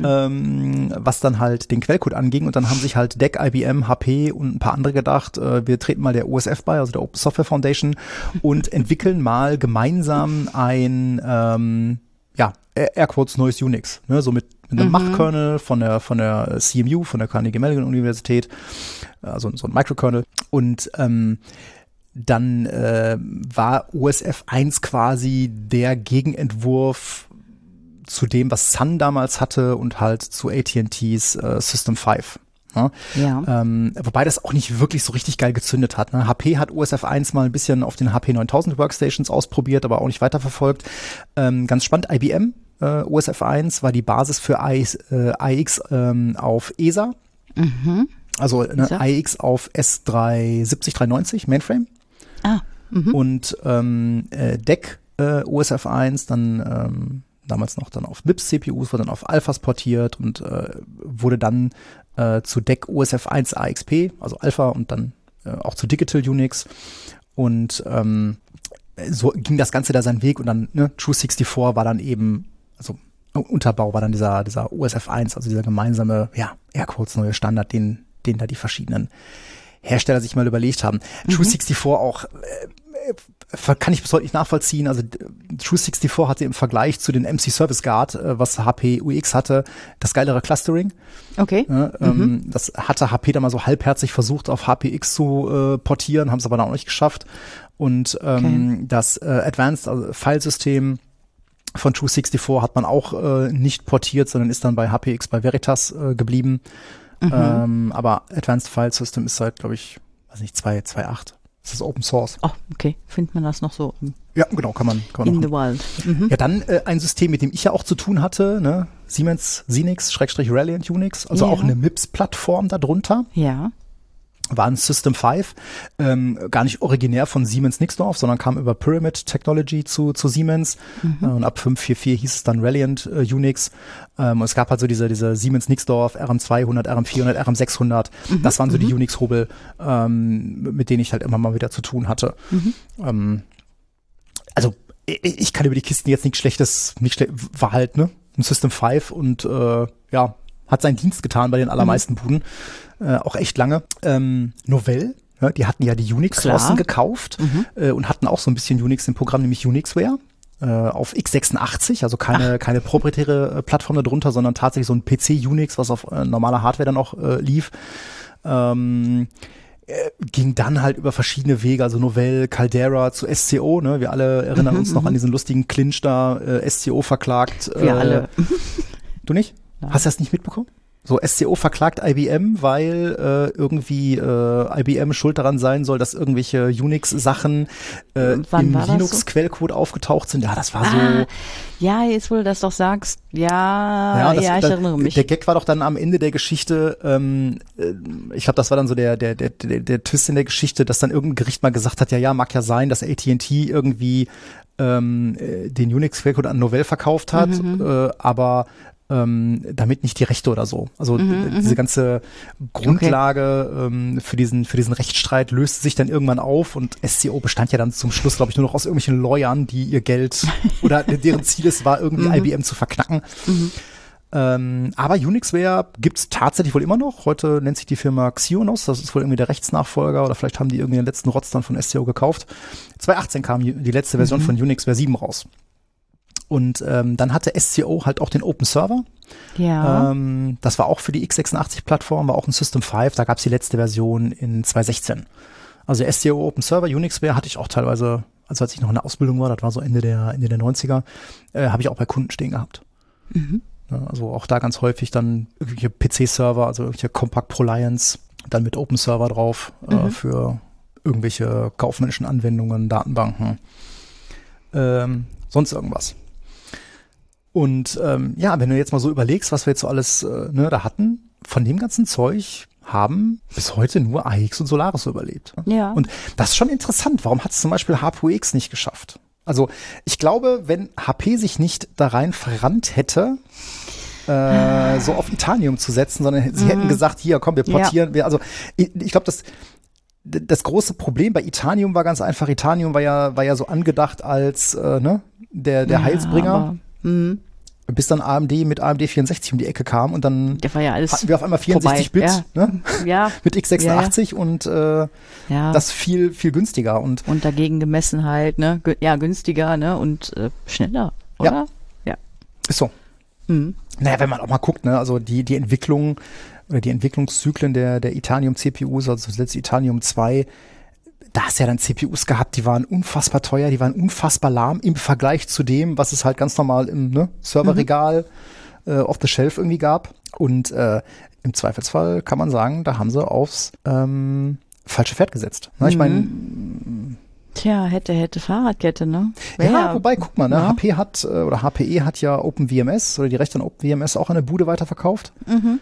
was dann halt den Quellcode anging und dann haben sich halt DEC, IBM, HP und ein paar andere gedacht, wir treten mal der OSF bei, also der Open Software Foundation und entwickeln mal gemeinsam ein Airquotes neues Unix, ne, so mit einem Mach-Kernel von der CMU, von der Carnegie Mellon Universität, also so ein Microkernel. Und dann war OSF 1 quasi der Gegenentwurf zu dem, was Sun damals hatte und halt zu AT&T's System 5. Wobei das auch nicht wirklich so richtig geil gezündet hat. Ne? HP hat OSF 1 mal ein bisschen auf den HP 9000 Workstations ausprobiert, aber auch nicht weiterverfolgt. Ganz spannend, IBM OSF 1 war die Basis für AIX auf ESA. Also AIX auf S370, 390 Mainframe. Und DEC OSF 1 dann damals noch dann auf MIPS CPUs, wurde dann auf Alphas portiert und wurde dann zu DEC OSF 1 AXP, also Alpha und dann auch zu Digital Unix und so ging das Ganze da seinen Weg und dann True64 war dann eben, also Unterbau war dann dieser OSF 1, also dieser gemeinsame, Airquotes neue Standard, den da die verschiedenen Hersteller sich mal überlegt haben. True64 auch kann ich bis heute nicht nachvollziehen. Also True64 hatte im Vergleich zu den MC Service Guard, was HP UX hatte, das geilere Clustering. Okay. Das hatte HP dann mal so halbherzig versucht, auf HPX zu portieren, haben es aber dann auch nicht geschafft. Und das Advanced Filesystem von True64 hat man auch nicht portiert, sondern ist dann bei HPX bei Veritas geblieben. Aber Advanced File System ist seit, glaube ich, 2.8. Das ist Open Source. Oh, okay. Findet man das noch so? Ja, genau, kann man in machen. the wild. Ja, dann ein System, mit dem ich ja auch zu tun hatte, ne? Siemens Xenix /Reliant Unix, also auch eine MIPS-Plattform darunter. Ja. War ein System 5, gar nicht originär von Siemens Nixdorf, sondern kam über Pyramid Technology zu Siemens. Und ab 5.4.4 hieß es dann Reliant Unix. Und es gab halt so diese Siemens Nixdorf RM200, RM400, RM600. Das waren so die Unix-Hobel, mit denen ich halt immer mal wieder zu tun hatte. Also ich kann über die Kisten jetzt nichts Schlechtes, war halt ein System 5 und hat seinen Dienst getan bei den allermeisten Buden. Auch echt lange. Novell, ja, die hatten ja die Unix-Flossen gekauft und hatten auch so ein bisschen Unix im Programm, nämlich Unixware auf x86, also keine proprietäre Plattform darunter, sondern tatsächlich so ein PC-Unix, was auf normaler Hardware dann auch lief. Ging dann halt über verschiedene Wege, also Novell, Caldera zu SCO, ne? Wir alle erinnern uns noch an diesen lustigen Clinch da, SCO verklagt. Wir alle. Du nicht? Nein. Hast du das nicht mitbekommen? So, SCO verklagt IBM, weil irgendwie IBM schuld daran sein soll, dass irgendwelche Unix-Sachen im Linux-Quellcode aufgetaucht sind. Ja, das war so. Ja, jetzt wo du das doch sagst. Ja, ich erinnere mich. Der Gag war doch dann am Ende der Geschichte, ich glaube, das war dann so der Twist in der Geschichte, dass dann irgendein Gericht mal gesagt hat, ja, mag ja sein, dass AT&T irgendwie den Unix-Quellcode an Novell verkauft hat, aber damit nicht die Rechte oder so. Also diese ganze Grundlage für diesen Rechtsstreit löste sich dann irgendwann auf und SCO bestand ja dann zum Schluss, glaube ich, nur noch aus irgendwelchen Lawyern, die ihr Geld oder deren Ziel es war, irgendwie IBM zu verknacken. Aber Unixware gibt's tatsächlich wohl immer noch. Heute nennt sich die Firma Xionos. Das ist wohl irgendwie der Rechtsnachfolger oder vielleicht haben die irgendwie den letzten Rotz dann von SCO gekauft. 2018 kam die letzte Version von Unixware 7 raus. Und dann hatte SCO halt auch den Open Server. Ja. Das war auch für die x86-Plattform, war auch ein System 5. Da gab's die letzte Version in 2016. Also SCO Open Server, Unixware hatte ich auch teilweise, also als ich noch in der Ausbildung war, das war so Ende der 90er, habe ich auch bei Kunden stehen gehabt. Ja, also auch da ganz häufig dann irgendwelche PC-Server, also irgendwelche Compact ProLiants, dann mit Open Server drauf für irgendwelche kaufmännischen Anwendungen, Datenbanken, sonst irgendwas. Und wenn du jetzt mal so überlegst, was wir jetzt so alles da hatten, von dem ganzen Zeug haben bis heute nur AX und Solaris überlebt. Ja. Und das ist schon interessant. Warum hat es zum Beispiel HPUX nicht geschafft? Also ich glaube, wenn HP sich nicht da rein verrannt hätte, so auf Itanium zu setzen, sondern sie hätten gesagt, hier, komm, wir portieren. Also ich glaube, das große Problem bei Itanium war ganz einfach, Itanium war ja so angedacht als der Heilsbringer. Bis dann AMD mit AMD 64 um die Ecke kam und dann hatten wir auf einmal 64-Bit mit x86 und das viel, viel günstiger. Und dagegen gemessen halt, günstiger, und schneller, oder? Ja. Ist so. Naja, wenn man auch mal guckt, also die Entwicklung oder die Entwicklungszyklen der Itanium-CPUs, also das letzte Itanium 2, da hast du ja dann CPUs gehabt, die waren unfassbar teuer, die waren unfassbar lahm im Vergleich zu dem, was es halt ganz normal im Serverregal off the shelf irgendwie gab. Und im Zweifelsfall kann man sagen, da haben sie aufs falsche Pferd gesetzt. Ich meine, tja, hätte Fahrradkette, ne? Ja, wobei, guck mal, HP hat oder HPE hat ja OpenWMS oder die Rechte an OpenWMS auch an der Bude weiterverkauft.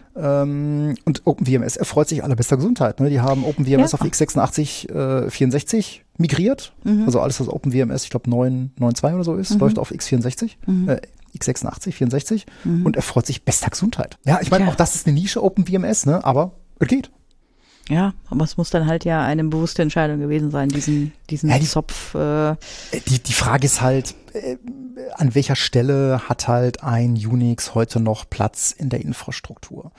Und OpenWMS erfreut sich allerbester Gesundheit. Ne? Die haben OpenWMS auf x86 64 migriert. Also alles, was OpenWMS, ich glaube 9.9.2 oder so ist, läuft auf x64. x86, 64 und erfreut sich bester Gesundheit. Ja, ich meine, auch das ist eine Nische OpenWMS, ne? Aber es geht. Ja, aber es muss dann halt ja eine bewusste Entscheidung gewesen sein, diesen Zopf. Die Frage ist halt, an welcher Stelle hat halt ein Unix heute noch Platz in der Infrastruktur?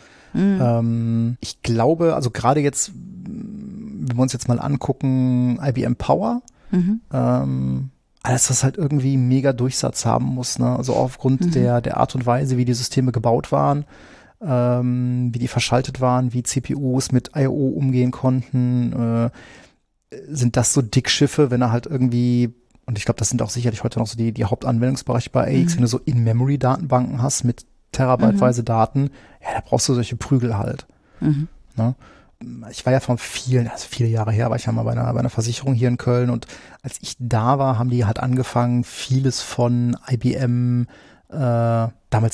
Ich glaube, also gerade jetzt, wenn wir uns jetzt mal angucken, IBM Power, alles, was halt irgendwie mega Durchsatz haben muss, ne? Also aufgrund der Art und Weise, wie die Systeme gebaut waren, wie die verschaltet waren, wie CPUs mit I/O umgehen konnten, sind das so Dickschiffe, wenn er halt irgendwie, und ich glaube, das sind auch sicherlich heute noch so die Hauptanwendungsbereiche bei AX, wenn du so In-Memory-Datenbanken hast mit terabyteweise Daten, ja, da brauchst du solche Prügel halt. Ne? Ich war ja viele Jahre her, war ich ja mal bei einer Versicherung hier in Köln und als ich da war, haben die halt angefangen, vieles von IBM damals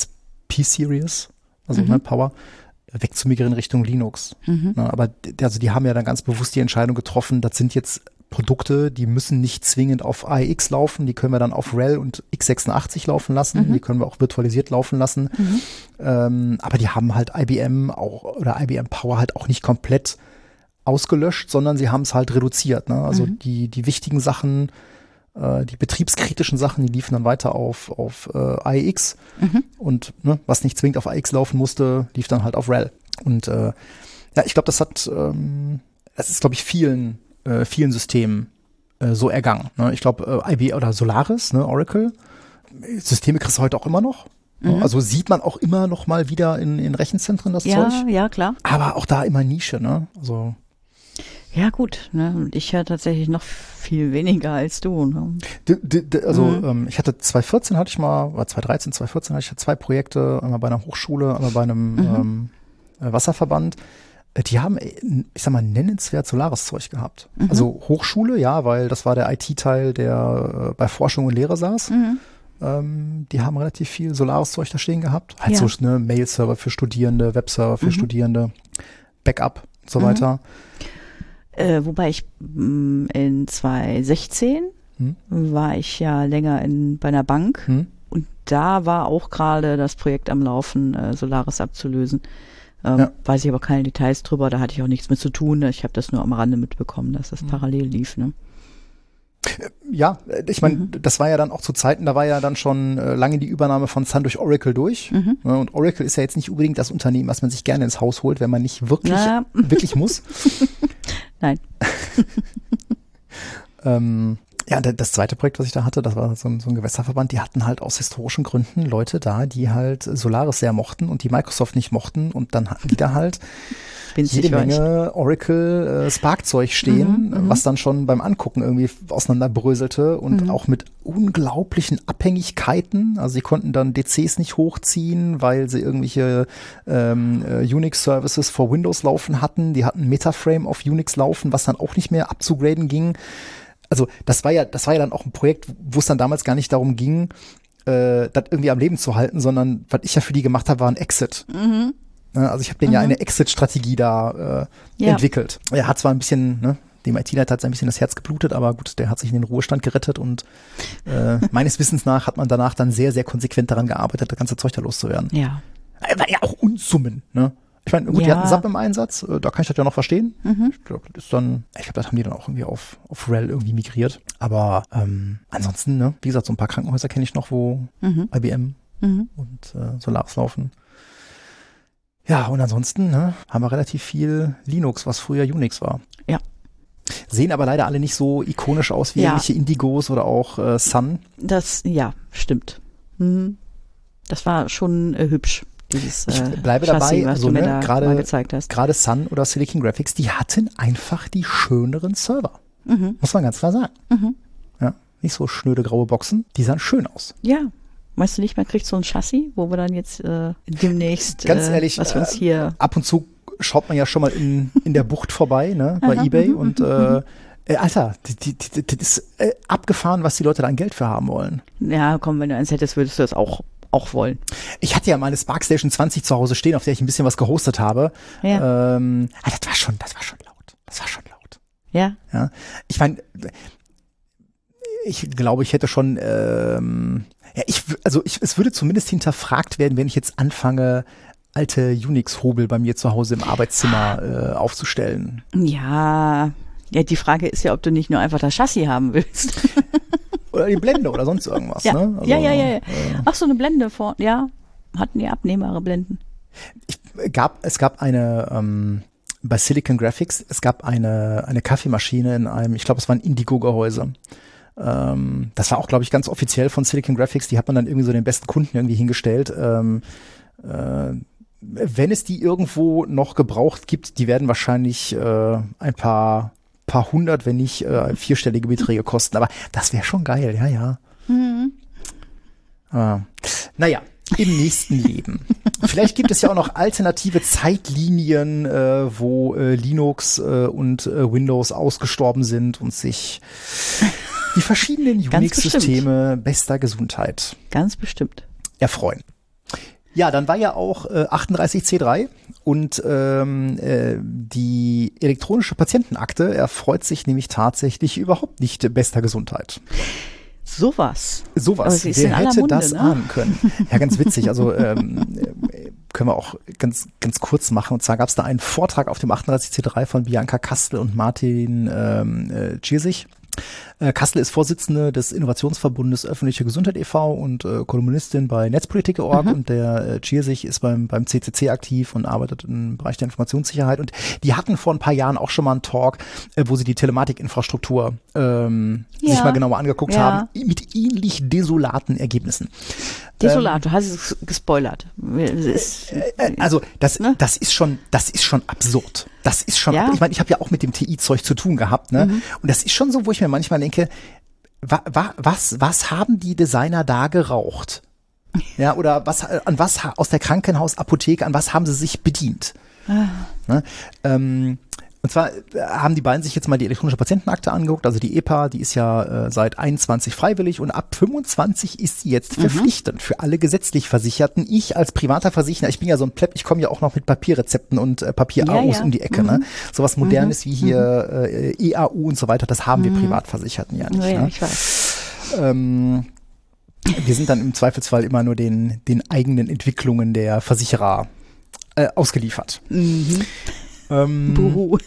P-Series, also Power, wegzumigrieren Richtung Linux. Na, aber also die haben ja dann ganz bewusst die Entscheidung getroffen, das sind jetzt Produkte, die müssen nicht zwingend auf AIX laufen, die können wir dann auf RHEL und x86 laufen lassen, die können wir auch virtualisiert laufen lassen. Aber die haben halt IBM auch oder IBM Power halt auch nicht komplett ausgelöscht, sondern sie haben es halt reduziert. Ne? Also die wichtigen Sachen, die betriebskritischen Sachen, die liefen dann weiter auf AIX und ne, was nicht zwingend auf AIX laufen musste, lief dann halt auf RHEL. Und ja, ich glaube, das ist, glaube ich, vielen Systemen so ergangen. Ne? Ich glaube, IBM oder Solaris, ne, Oracle, Systeme kriegst du heute auch immer noch. Also sieht man auch immer noch mal wieder in Rechenzentren das Zeug. Ja, klar. Aber auch da immer Nische, ne? Also ja, gut. Ne? Und ich ja tatsächlich noch viel weniger als du. Ne? Ich hatte 2014 hatte ich mal, oder 2013, 2014 hatte ich 2 Projekte, einmal bei einer Hochschule, einmal bei einem Wasserverband. Die haben, ich sag mal, nennenswert Solaris-Zeug gehabt. Also Hochschule, ja, weil das war der IT-Teil, der bei Forschung und Lehre saß. Die haben relativ viel Solaris-Zeug da stehen gehabt. Halt so ne, Mail-Server für Studierende, Webserver für Studierende, Backup und so weiter. Wobei ich in 2016 war ich ja länger bei einer Bank und da war auch gerade das Projekt am Laufen, Solaris abzulösen. Weiß ich aber keine Details drüber, da hatte ich auch nichts mit zu tun. Ich habe das nur am Rande mitbekommen, dass das parallel lief. Ne? Ja, ich meine, das war ja dann auch zu Zeiten, da war ja dann schon lange die Übernahme von Sun durch Oracle durch. Und Oracle ist ja jetzt nicht unbedingt das Unternehmen, was man sich gerne ins Haus holt, wenn man nicht wirklich muss. Nein. Ja, das zweite Projekt, was ich da hatte, das war so ein Gewässerverband, die hatten halt aus historischen Gründen Leute da, die halt Solaris sehr mochten und die Microsoft nicht mochten und dann hatten die da halt jede Menge Oracle Spark-Zeug stehen, was dann schon beim Angucken irgendwie auseinanderbröselte und auch mit unglaublichen Abhängigkeiten. Also sie konnten dann DCs nicht hochziehen, weil sie irgendwelche Unix-Services for Windows laufen hatten. Die hatten Metaframe auf Unix laufen, was dann auch nicht mehr abzugraden ging. Also das war ja dann auch ein Projekt, wo es dann damals gar nicht darum ging, das irgendwie am Leben zu halten, sondern was ich ja für die gemacht habe, war ein Exit. Also ich habe denen ja eine Exit-Strategie da entwickelt. Er hat zwar ein bisschen, ne, dem IT-Leiter hat ein bisschen das Herz geblutet, aber gut, der hat sich in den Ruhestand gerettet und meines Wissens nach hat man danach dann sehr, sehr konsequent daran gearbeitet, das ganze Zeug da loszuwerden. Ja. War ja auch Unsummen, ne? Ich meine, gut, die hatten SAP im Einsatz, da kann ich das ja noch verstehen. Ich glaube, das haben die dann auch irgendwie auf RHEL irgendwie migriert. Aber ansonsten, ne, wie gesagt, so ein paar Krankenhäuser kenne ich noch, wo IBM und Solaris laufen. Ja, und ansonsten ne, haben wir relativ viel Linux, was früher Unix war. Ja. Sehen aber leider alle nicht so ikonisch aus wie irgendwelche Indigos oder auch Sun. Das, ja, stimmt. Das war schon hübsch. Dieses, ich bleibe Chassis, dabei, also ne, gerade Sun oder Silicon Graphics, die hatten einfach die schöneren Server. Muss man ganz klar sagen. Ja, nicht so schnöde graue Boxen, die sahen schön aus. Ja, weißt du nicht, man kriegt so ein Chassis, wo wir dann jetzt demnächst, ganz ehrlich, was wir uns hier ab und zu schaut man ja schon mal in der Bucht vorbei, ne, bei eBay und Alter, das ist abgefahren, was die Leute da an Geld für haben wollen. Ja, komm, wenn du eins hättest, würdest du das auch wollen. Ich hatte ja meine Spark Station 20 zu Hause stehen, auf der ich ein bisschen was gehostet habe. Ja. Das war schon laut. Das war schon laut. Ja. Ja. Ich meine, ich glaube, ich hätte schon, es würde zumindest hinterfragt werden, wenn ich jetzt anfange, alte Unix-Hobel bei mir zu Hause im Arbeitszimmer aufzustellen. Ja, die Frage ist ja, ob du nicht nur einfach das Chassis haben willst. Oder die Blende oder sonst irgendwas. Ja, ne? Also, ja. Ach, so eine Blende hatten die abnehmbare Blenden. Es gab eine, bei Silicon Graphics, es gab eine Kaffeemaschine in einem, ich glaube, es war ein Indigo-Gehäuse. Das war auch, glaube ich, ganz offiziell von Silicon Graphics. Die hat man dann irgendwie so den besten Kunden irgendwie hingestellt. Wenn es die irgendwo noch gebraucht gibt, die werden wahrscheinlich ein paar hundert, wenn nicht vierstellige Beträge kosten. Aber das wäre schon geil, ja. Naja, im nächsten Leben. Vielleicht gibt es ja auch noch alternative Zeitlinien, wo Linux und Windows ausgestorben sind und sich die verschiedenen Unix-Systeme bester Gesundheit ganz bestimmt erfreuen. Ja, dann war ja auch 38C3 und die elektronische Patientenakte erfreut sich nämlich tatsächlich überhaupt nicht bester Gesundheit. Sowas. Wer hätte das ahnen können? Ja, ganz witzig. Also können wir auch ganz kurz machen. Und zwar gab es da einen Vortrag auf dem 38C3 von Bianca Kastel und Martin Tschirsich. Kastel ist Vorsitzende des Innovationsverbundes Öffentliche Gesundheit e.V. und Kolumnistin bei Netzpolitik.org und der Tschirsich ist beim CCC aktiv und arbeitet im Bereich der Informationssicherheit und die hatten vor ein paar Jahren auch schon mal einen Talk, wo sie die Telematikinfrastruktur sich mal genauer angeguckt haben, mit ähnlich desolaten Ergebnissen. Desolat, du hast es gespoilert. Also das ist schon absurd. Das ist schon, ich meine, ich habe ja auch mit dem TI-Zeug zu tun gehabt, ne? Und das ist schon so, wo ich mir manchmal denke, was haben die Designer da geraucht? Ja, oder an was aus der Krankenhausapotheke, an was haben sie sich bedient? Ne? Und zwar haben die beiden sich jetzt mal die elektronische Patientenakte angeguckt, also die EPA, die ist ja seit 21 freiwillig und ab 25 ist sie jetzt verpflichtend für alle gesetzlich Versicherten. Ich als privater Versicherer, ich bin ja so ein Pleb, ich komme ja auch noch mit Papierrezepten und Papier-AUs um die Ecke. Ne? Sowas Modernes wie hier EAU und so weiter, das haben wir Privatversicherten ja nicht. Ja, ne? ich weiß. Wir sind dann im Zweifelsfall immer nur den eigenen Entwicklungen der Versicherer ausgeliefert. Buhu.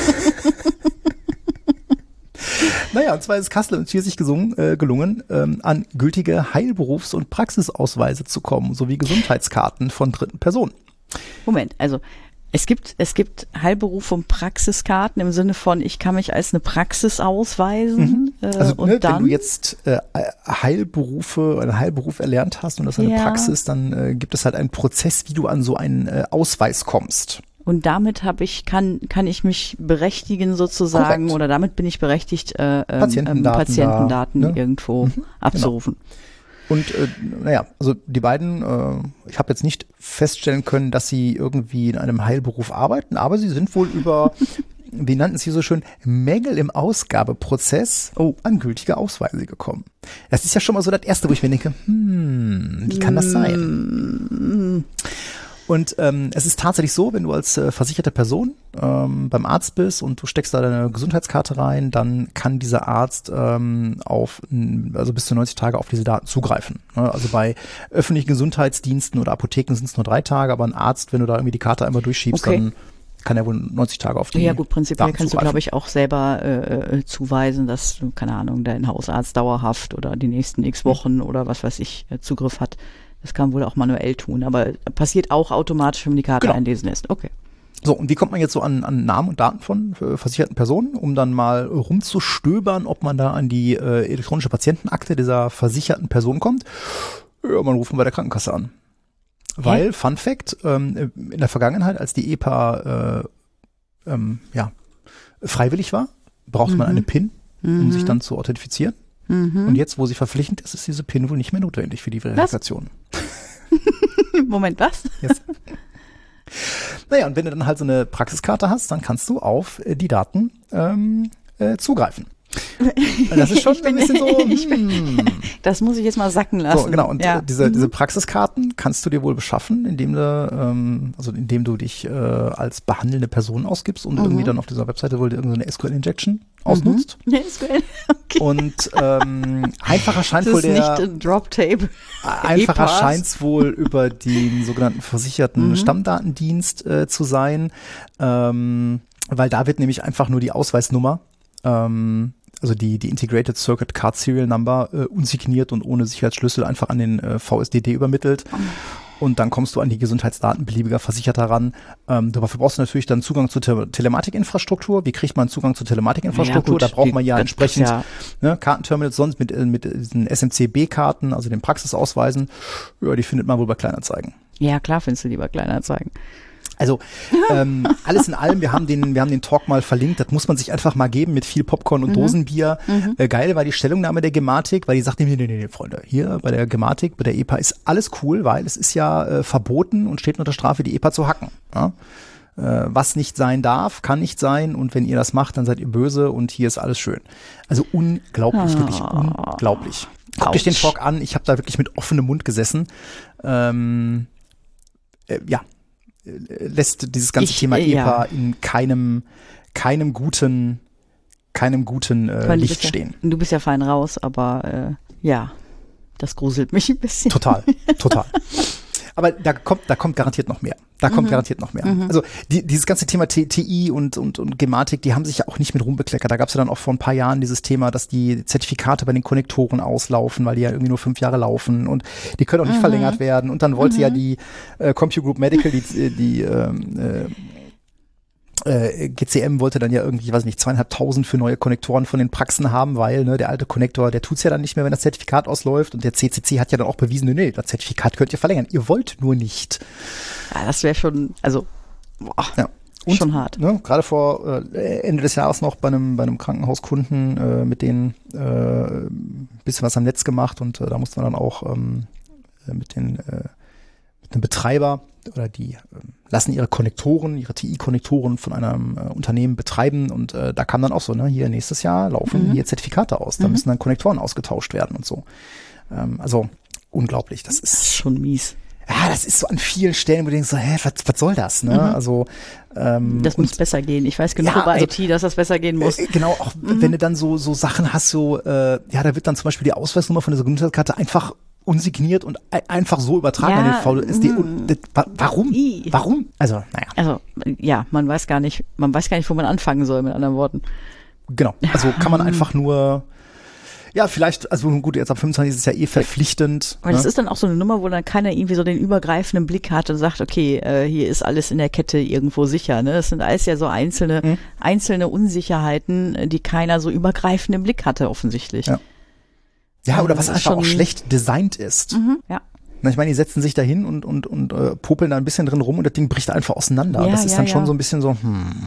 Naja, und zwar ist Kastel und Tschirsich gelungen, an gültige Heilberufs- und Praxisausweise zu kommen, sowie Gesundheitskarten von dritten Personen. Moment, also es gibt Heilberuf- und Praxiskarten im Sinne von, ich kann mich als eine Praxis ausweisen. Also und wenn dann, du jetzt einen Heilberuf erlernt hast und das ist eine Praxis, dann gibt es halt einen Prozess, wie du an so einen Ausweis kommst. Und damit kann ich mich berechtigen sozusagen, Korrekt. oder damit bin ich berechtigt, Patientendaten irgendwo abzurufen. Genau. Und also die beiden, ich habe jetzt nicht feststellen können, dass sie irgendwie in einem Heilberuf arbeiten, aber sie sind wohl über, wie nannten sie so schön, Mängel im Ausgabeprozess an gültige Ausweise gekommen. Das ist ja schon mal so das Erste, wo ich mir denke, wie kann das sein? Und es ist tatsächlich so, wenn du als versicherte Person beim Arzt bist und du steckst da deine Gesundheitskarte rein, dann kann dieser Arzt also bis zu 90 Tage auf diese Daten zugreifen. Ne? Also bei öffentlichen Gesundheitsdiensten oder Apotheken sind es nur 3 Tage, aber ein Arzt, wenn du da irgendwie die Karte einmal durchschiebst, dann kann er wohl 90 Tage auf die Ja gut, prinzipiell Daten kannst zugreifen. du, glaube ich, auch selber zuweisen, dass du, keine Ahnung, dein Hausarzt dauerhaft oder die nächsten x Wochen oder was weiß ich, Zugriff hat. Das kann man wohl auch manuell tun, aber passiert auch automatisch, wenn man die Karte einlesen lässt. Okay. So, und wie kommt man jetzt so an Namen und Daten von versicherten Personen, um dann mal rumzustöbern, ob man da an die elektronische Patientenakte dieser versicherten Person kommt? Ja, man ruft bei der Krankenkasse an. Weil, Fun Fact, in der Vergangenheit, als die EPA freiwillig war, brauchte man eine PIN, um sich dann zu authentifizieren. Und jetzt, wo sie verpflichtend ist, ist diese PIN wohl nicht mehr notwendig für die Verifikation. Moment, was? Yes. Naja, und wenn du dann halt so eine Praxiskarte hast, dann kannst du auf die Daten zugreifen. Das ist schon ein bisschen so. Das muss ich jetzt mal sacken lassen. So, genau. Und diese Praxiskarten kannst du dir wohl beschaffen, indem du dich als behandelnde Person ausgibst und irgendwie dann auf dieser Webseite wohl irgendeine SQL-Injection ausnutzt. SQL, okay. Und einfacher scheint das wohl ist nicht ein Drop-Tape. Einfacher scheint es wohl über den sogenannten versicherten Stammdatendienst zu sein, weil da wird nämlich einfach nur die Ausweisnummer, also die Integrated Circuit Card Serial Number unsigniert und ohne Sicherheitsschlüssel einfach an den VSDD übermittelt. Und dann kommst du an die Gesundheitsdaten beliebiger Versicherter ran. Dafür brauchst du natürlich dann Zugang zur Telematikinfrastruktur. Wie kriegt man Zugang zur Telematikinfrastruktur? Ja, gut, da braucht man ja entsprechend ja. Kartenterminals, sonst mit diesen SMCB-Karten, also den Praxisausweisen. Ja, die findet man wohl bei Kleinanzeigen. Ja, klar findest du die bei Kleinanzeigen. Also alles in allem, wir haben den Talk mal verlinkt, das muss man sich einfach mal geben mit viel Popcorn und Dosenbier. Geil war die Stellungnahme der Gematik, weil die sagte, nee, Freunde, hier bei der Gematik, bei der EPA ist alles cool, weil es ist ja verboten und steht unter Strafe, die EPA zu hacken. Ja? Was nicht sein darf, kann nicht sein und wenn ihr das macht, dann seid ihr böse und hier ist alles schön. Also unglaublich, wirklich unglaublich. Guckt euch den Talk an, ich habe da wirklich mit offenem Mund gesessen. lässt dieses ganze Thema EPA in keinem guten Licht stehen. Du bist ja fein raus, aber das gruselt mich ein bisschen. Total. Aber da kommt garantiert noch mehr. Also dieses ganze Thema TI und Gematik, die haben sich ja auch nicht mit rumbekleckert. Da gab es ja dann auch vor ein paar Jahren dieses Thema, dass die Zertifikate bei den Konnektoren auslaufen, weil die ja irgendwie nur 5 Jahre laufen und die können auch nicht verlängert werden. Und dann wollte ja die CompuGroup Medical, die GCM wollte dann ja irgendwie, ich weiß nicht, 2.500 für neue Konnektoren von den Praxen haben, weil der alte Konnektor, der tut's ja dann nicht mehr, wenn das Zertifikat ausläuft, und der CCC hat ja dann auch bewiesen, nee, das Zertifikat könnt ihr verlängern, ihr wollt nur nicht. Ja, das wäre schon, und, schon hart. Ne, gerade vor Ende des Jahres noch bei einem Krankenhauskunden mit denen bisschen was am Netz gemacht, und da musste man dann auch mit dem Betreiber, oder die lassen ihre TI-Konnektoren von einem Unternehmen betreiben, und da kam dann auch so, hier nächstes Jahr laufen hier Zertifikate aus, da müssen dann Konnektoren ausgetauscht werden und so. Also unglaublich, das ist schon mies. Ja, das ist so an vielen Stellen, wo du denkst, was soll das, ne? Also das muss besser gehen. Ich weiß genug über IT, dass das besser gehen muss. Genau, auch wenn du dann so Sachen hast, da wird dann zum Beispiel die Ausweisnummer von der Gesundheitskarte einfach unsigniert und einfach so übertragen an den VSD. Warum? Warum? Also, naja. Also, man weiß gar nicht, wo man anfangen soll, mit anderen Worten. Genau. Also kann man einfach nur, vielleicht, also gut, jetzt ab 25 ist es ja verpflichtend. Aber das ist dann auch so eine Nummer, wo dann keiner irgendwie so den übergreifenden Blick hat und sagt, okay, hier ist alles in der Kette irgendwo sicher, ne? Das sind alles ja so einzelne Unsicherheiten, die keiner so übergreifend im Blick hatte, offensichtlich. Ja, oder was einfach auch schlecht designt ist. Ja. Ich meine, die setzen sich da hin und popeln da ein bisschen drin rum, und das Ding bricht einfach auseinander. Das ist dann schon so ein bisschen so,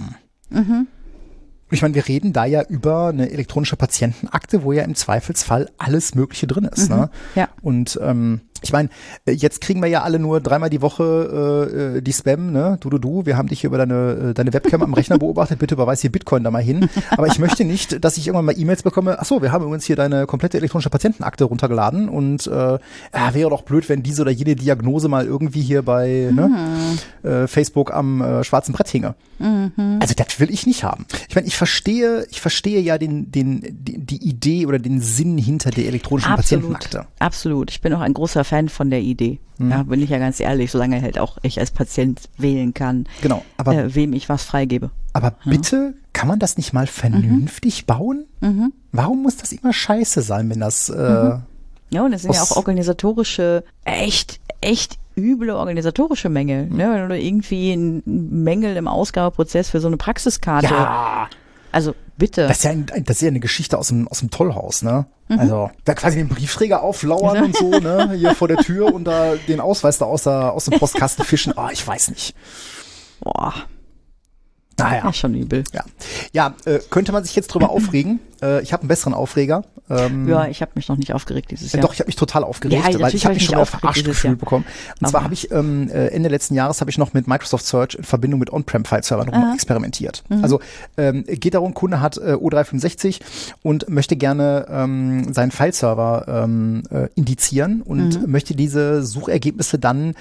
Ich meine, wir reden da ja über eine elektronische Patientenakte, wo ja im Zweifelsfall alles Mögliche drin ist. Ne? Ja. Und ich meine, jetzt kriegen wir ja alle nur 3-mal die Woche die Spam, ne? Du, wir haben dich hier über deine Webcam am Rechner beobachtet, bitte überweis hier Bitcoin da mal hin. Aber ich möchte nicht, dass ich irgendwann mal E-Mails bekomme, wir haben übrigens hier deine komplette elektronische Patientenakte runtergeladen, und wäre doch blöd, wenn diese oder jede Diagnose mal irgendwie hier bei Facebook am schwarzen Brett hinge. Also das will ich nicht haben. Ich meine, ich verstehe ja die Idee oder den Sinn hinter der elektronischen Patientenakte. Absolut. Ich bin auch ein großer Fan von der Idee. Ja, bin ich ja ganz ehrlich, solange halt auch ich als Patient wählen kann, genau, aber, wem ich was freigebe. Aber bitte, kann man das nicht mal vernünftig bauen? Warum muss das immer scheiße sein, wenn das Ja, und es sind ja auch organisatorische, echt üble organisatorische Mängel, ne? Wenn du irgendwie einen Mängel im Ausgabeprozess für so eine Praxiskarte. Ja. Also bitte. Das ist ja eine Geschichte aus dem Tollhaus, ne? Also da quasi den Briefträger auflauern und so, ne? Hier vor der Tür, und da den Ausweis da aus dem Postkasten fischen. Ich weiß nicht. Boah. Naja. Ja, schon übel. Ja, könnte man sich jetzt drüber aufregen. Ich habe einen besseren Aufreger. Ich habe mich noch nicht aufgeregt dieses Jahr. Doch, ich habe mich total aufgeregt, weil ich habe mich schon wieder verarscht gefühlt bekommen. Und zwar habe ich Ende letzten Jahres habe ich noch mit Microsoft Search in Verbindung mit On-Prem-File-Servern experimentiert. Also geht darum, Kunde hat O365 und möchte gerne seinen File-Server indizieren und möchte diese Suchergebnisse dann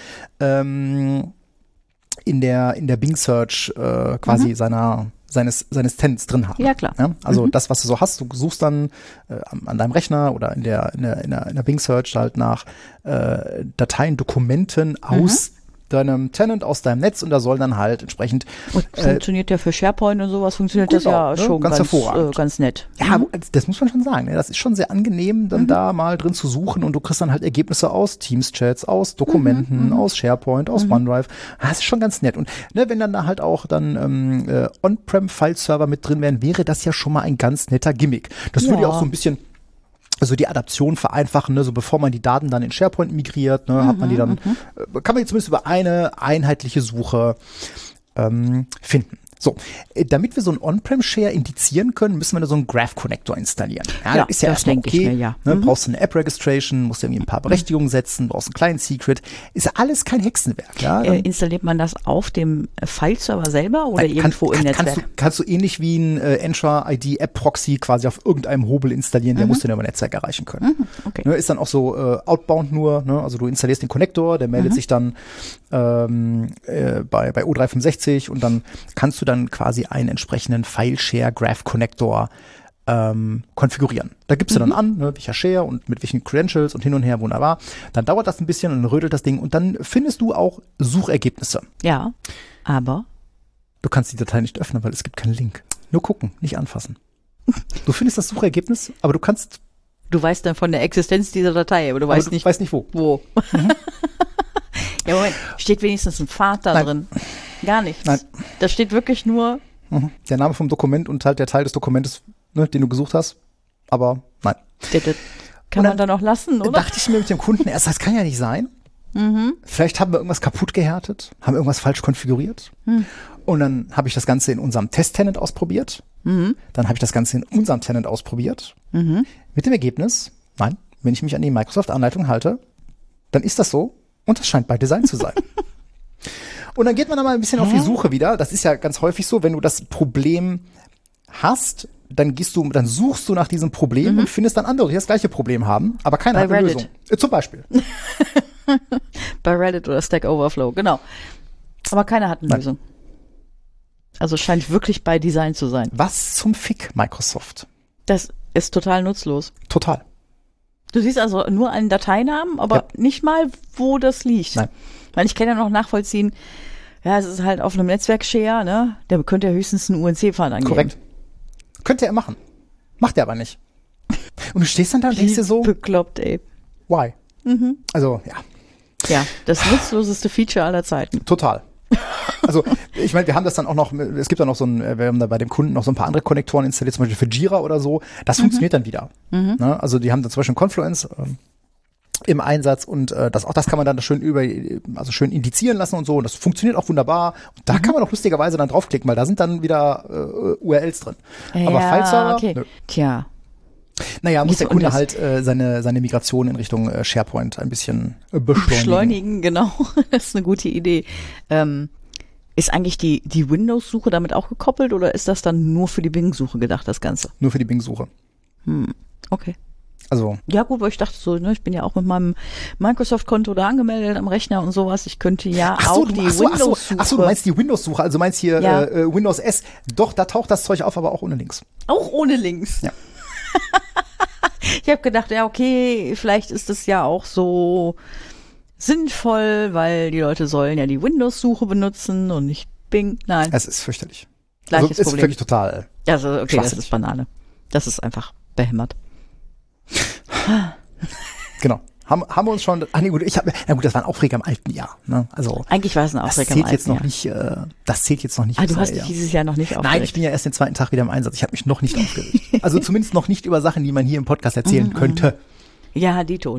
in der Bing Search quasi seines Tenants drin haben. Ja, klar. Ja? Also das, was du so hast, du suchst dann an deinem Rechner oder in der Bing Search halt nach Dateien, Dokumenten aus deinem Tenant, aus deinem Netz, und da soll dann halt entsprechend funktioniert ja für SharePoint und sowas, funktioniert das ja schon ganz hervorragend. Ganz nett. Ja, das muss man schon sagen. Ne? Das ist schon sehr angenehm, dann da mal drin zu suchen, und du kriegst dann halt Ergebnisse aus Teams-Chats, aus Dokumenten, aus SharePoint, aus OneDrive. Das ist schon ganz nett. Und wenn dann da halt auch dann On-Prem-File-Server mit drin wären, wäre das ja schon mal ein ganz netter Gimmick. Das würde ja auch so ein bisschen die Adaption vereinfachen, ne, so bevor man die Daten dann in SharePoint migriert, ne, hat man die dann, kann man die zumindest über eine einheitliche Suche finden. So, damit wir so einen On-Prem-Share indizieren können, müssen wir da so einen Graph-Connector installieren. Ja, das ist ja das erstmal denke okay. ich mir, ja. Ne, brauchst du eine App-Registration, musst irgendwie ein paar Berechtigungen setzen, brauchst einen kleinen Secret. Ist ja alles kein Hexenwerk. Ja? Installiert man das auf dem File-Server selber oder Nein, irgendwo im Netzwerk? Kannst du ähnlich wie ein Entra-ID-App-Proxy quasi auf irgendeinem Hobel installieren, der musst du dann über Netzwerk erreichen können. Okay. Ne, ist dann auch so outbound nur, ne? Also du installierst den Connector, der meldet sich dann bei O365 und dann kannst du dann quasi einen entsprechenden File-Share-Graph-Connector konfigurieren. Da gibst du dann an, ne, welcher Share und mit welchen Credentials und hin und her, wunderbar. Dann dauert das ein bisschen und dann rödelt das Ding und dann findest du auch Suchergebnisse. Ja, aber Du kannst die Datei nicht öffnen, weil es gibt keinen Link. Nur gucken, nicht anfassen. Du findest das Suchergebnis, aber du weißt dann von der Existenz dieser Datei, aber du weißt nicht wo. wo. Ja, Moment, steht wenigstens ein Pfad da Nein. drin? Gar nichts. Nein. Da steht wirklich nur, Der Name vom Dokument und halt der Teil des Dokumentes, ne, den du gesucht hast. Aber nein. das kann man dann auch lassen, oder? Dachte ich mir mit dem Kunden erst, das kann ja nicht sein. Vielleicht haben wir irgendwas kaputt gehärtet, haben irgendwas falsch konfiguriert. Und dann habe ich das Ganze in unserem Test-Tenant ausprobiert. Dann habe ich das Ganze in unserem Tenant ausprobiert. Mit dem Ergebnis, nein, wenn ich mich an die Microsoft-Anleitung halte, dann ist das so und das scheint bei Design zu sein. Und dann geht man da mal ein bisschen auf die Suche wieder. Das ist ja ganz häufig so, wenn du das Problem hast, dann suchst du nach diesem Problem und findest dann andere, die das gleiche Problem haben, aber keiner Bei hat eine Reddit. Lösung. Zum Beispiel. Bei Reddit oder Stack Overflow, genau. Aber keiner hat eine Nein. Lösung. Also es scheint wirklich bei Design zu sein. Was zum Fick, Microsoft? Das ist total nutzlos. Total. Du siehst also nur einen Dateinamen, aber nicht mal, wo das liegt. Nein. Weil ich kann ja noch nachvollziehen, ja, es ist halt auf einem Netzwerk-Share, ne? Der könnte ja höchstens einen UNC-Pfad angeben. Korrekt. Könnte er machen. Macht er aber nicht. Und du stehst dann da und denkst dir so, Bekloppt, ey. why? Also, ja, Ja, das nutzloseste Feature aller Zeiten. total. Also, ich meine, wir haben das dann auch noch, es gibt dann noch wir haben da bei dem Kunden noch so ein paar andere Konnektoren installiert, zum Beispiel für Jira oder so. Das funktioniert dann wieder. Ne? Also, die haben dann zum Beispiel Confluence im Einsatz und das kann man dann schön schön indizieren lassen und so. Und das funktioniert auch wunderbar. Und da kann man auch lustigerweise dann draufklicken, weil da sind dann wieder URLs drin. Aber File-Server, okay. nö. Tja, Naja, muss der Und Kunde das- halt seine Migration in Richtung SharePoint ein bisschen beschleunigen. genau. Das ist eine gute Idee. Ist eigentlich die Windows-Suche damit auch gekoppelt oder ist das dann nur für die Bing-Suche gedacht, das Ganze? Nur für die Bing-Suche. Okay. Also, Ja gut, weil ich dachte so, ne, ich bin ja auch mit meinem Microsoft-Konto da angemeldet am Rechner und sowas. Ich könnte ja auch die Windows-Suche. Ach so, du meinst die Windows-Suche, also meinst hier Ja. Windows S. Doch, da taucht das Zeug auf, aber auch ohne Links. Auch ohne Links. Ja. Ich habe gedacht, ja okay, vielleicht ist es ja auch so sinnvoll, weil die Leute sollen ja die Windows-Suche benutzen und nicht Bing. Nein, Es ist fürchterlich. gleiches Also, ist Problem. wirklich total. Also okay, das schwachsinnig. ist Banane. Das ist einfach behämmert. Genau. Haben wir uns schon, nee, gut, das war ein Aufreger im alten Jahr. Ne? Also, Eigentlich war es ein das Aufreger zählt im jetzt alten noch Jahr. nicht, das zählt jetzt noch nicht. Ah, als du hast Jahr. dich dieses Jahr noch nicht aufgeregt. Nein, ich bin ja erst den zweiten Tag wieder im Einsatz. Ich habe mich noch nicht aufgeregt. Also zumindest noch nicht über Sachen, die man hier im Podcast erzählen könnte. Ja, Dito.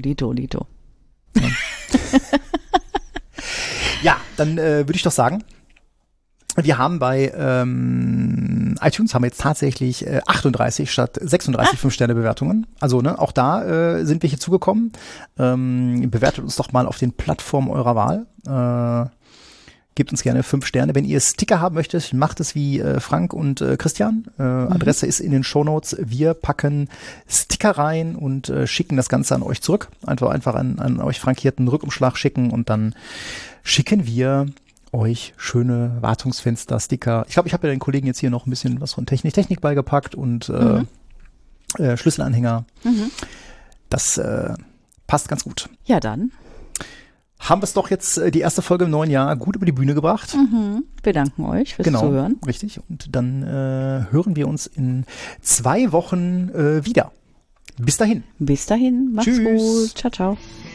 Ja, dann würde ich doch sagen, wir haben bei iTunes haben wir jetzt tatsächlich 38 statt 36 5-Sterne-Bewertungen. Also ne, auch da sind wir hier zugekommen. Bewertet uns doch mal auf den Plattformen eurer Wahl. Gebt uns gerne 5 Sterne. Wenn ihr Sticker haben möchtet, macht es wie Frank und Christian. Adresse ist in den Shownotes. Wir packen Sticker rein und schicken das Ganze an euch zurück. Einfach an euch frankierten Rückumschlag schicken und dann schicken wir euch schöne Wartungsfenster, Sticker. Ich glaube, ich habe ja den Kollegen jetzt hier noch ein bisschen was von Technik beigepackt und Schlüsselanhänger. Das passt ganz gut. Ja, dann. Haben wir es doch jetzt die erste Folge im neuen Jahr gut über die Bühne gebracht. Wir danken euch fürs Genau, Zuhören. richtig. Und dann hören wir uns in 2 Wochen wieder. Bis dahin. Bis dahin. Macht's Tschüss. gut. Ciao, ciao.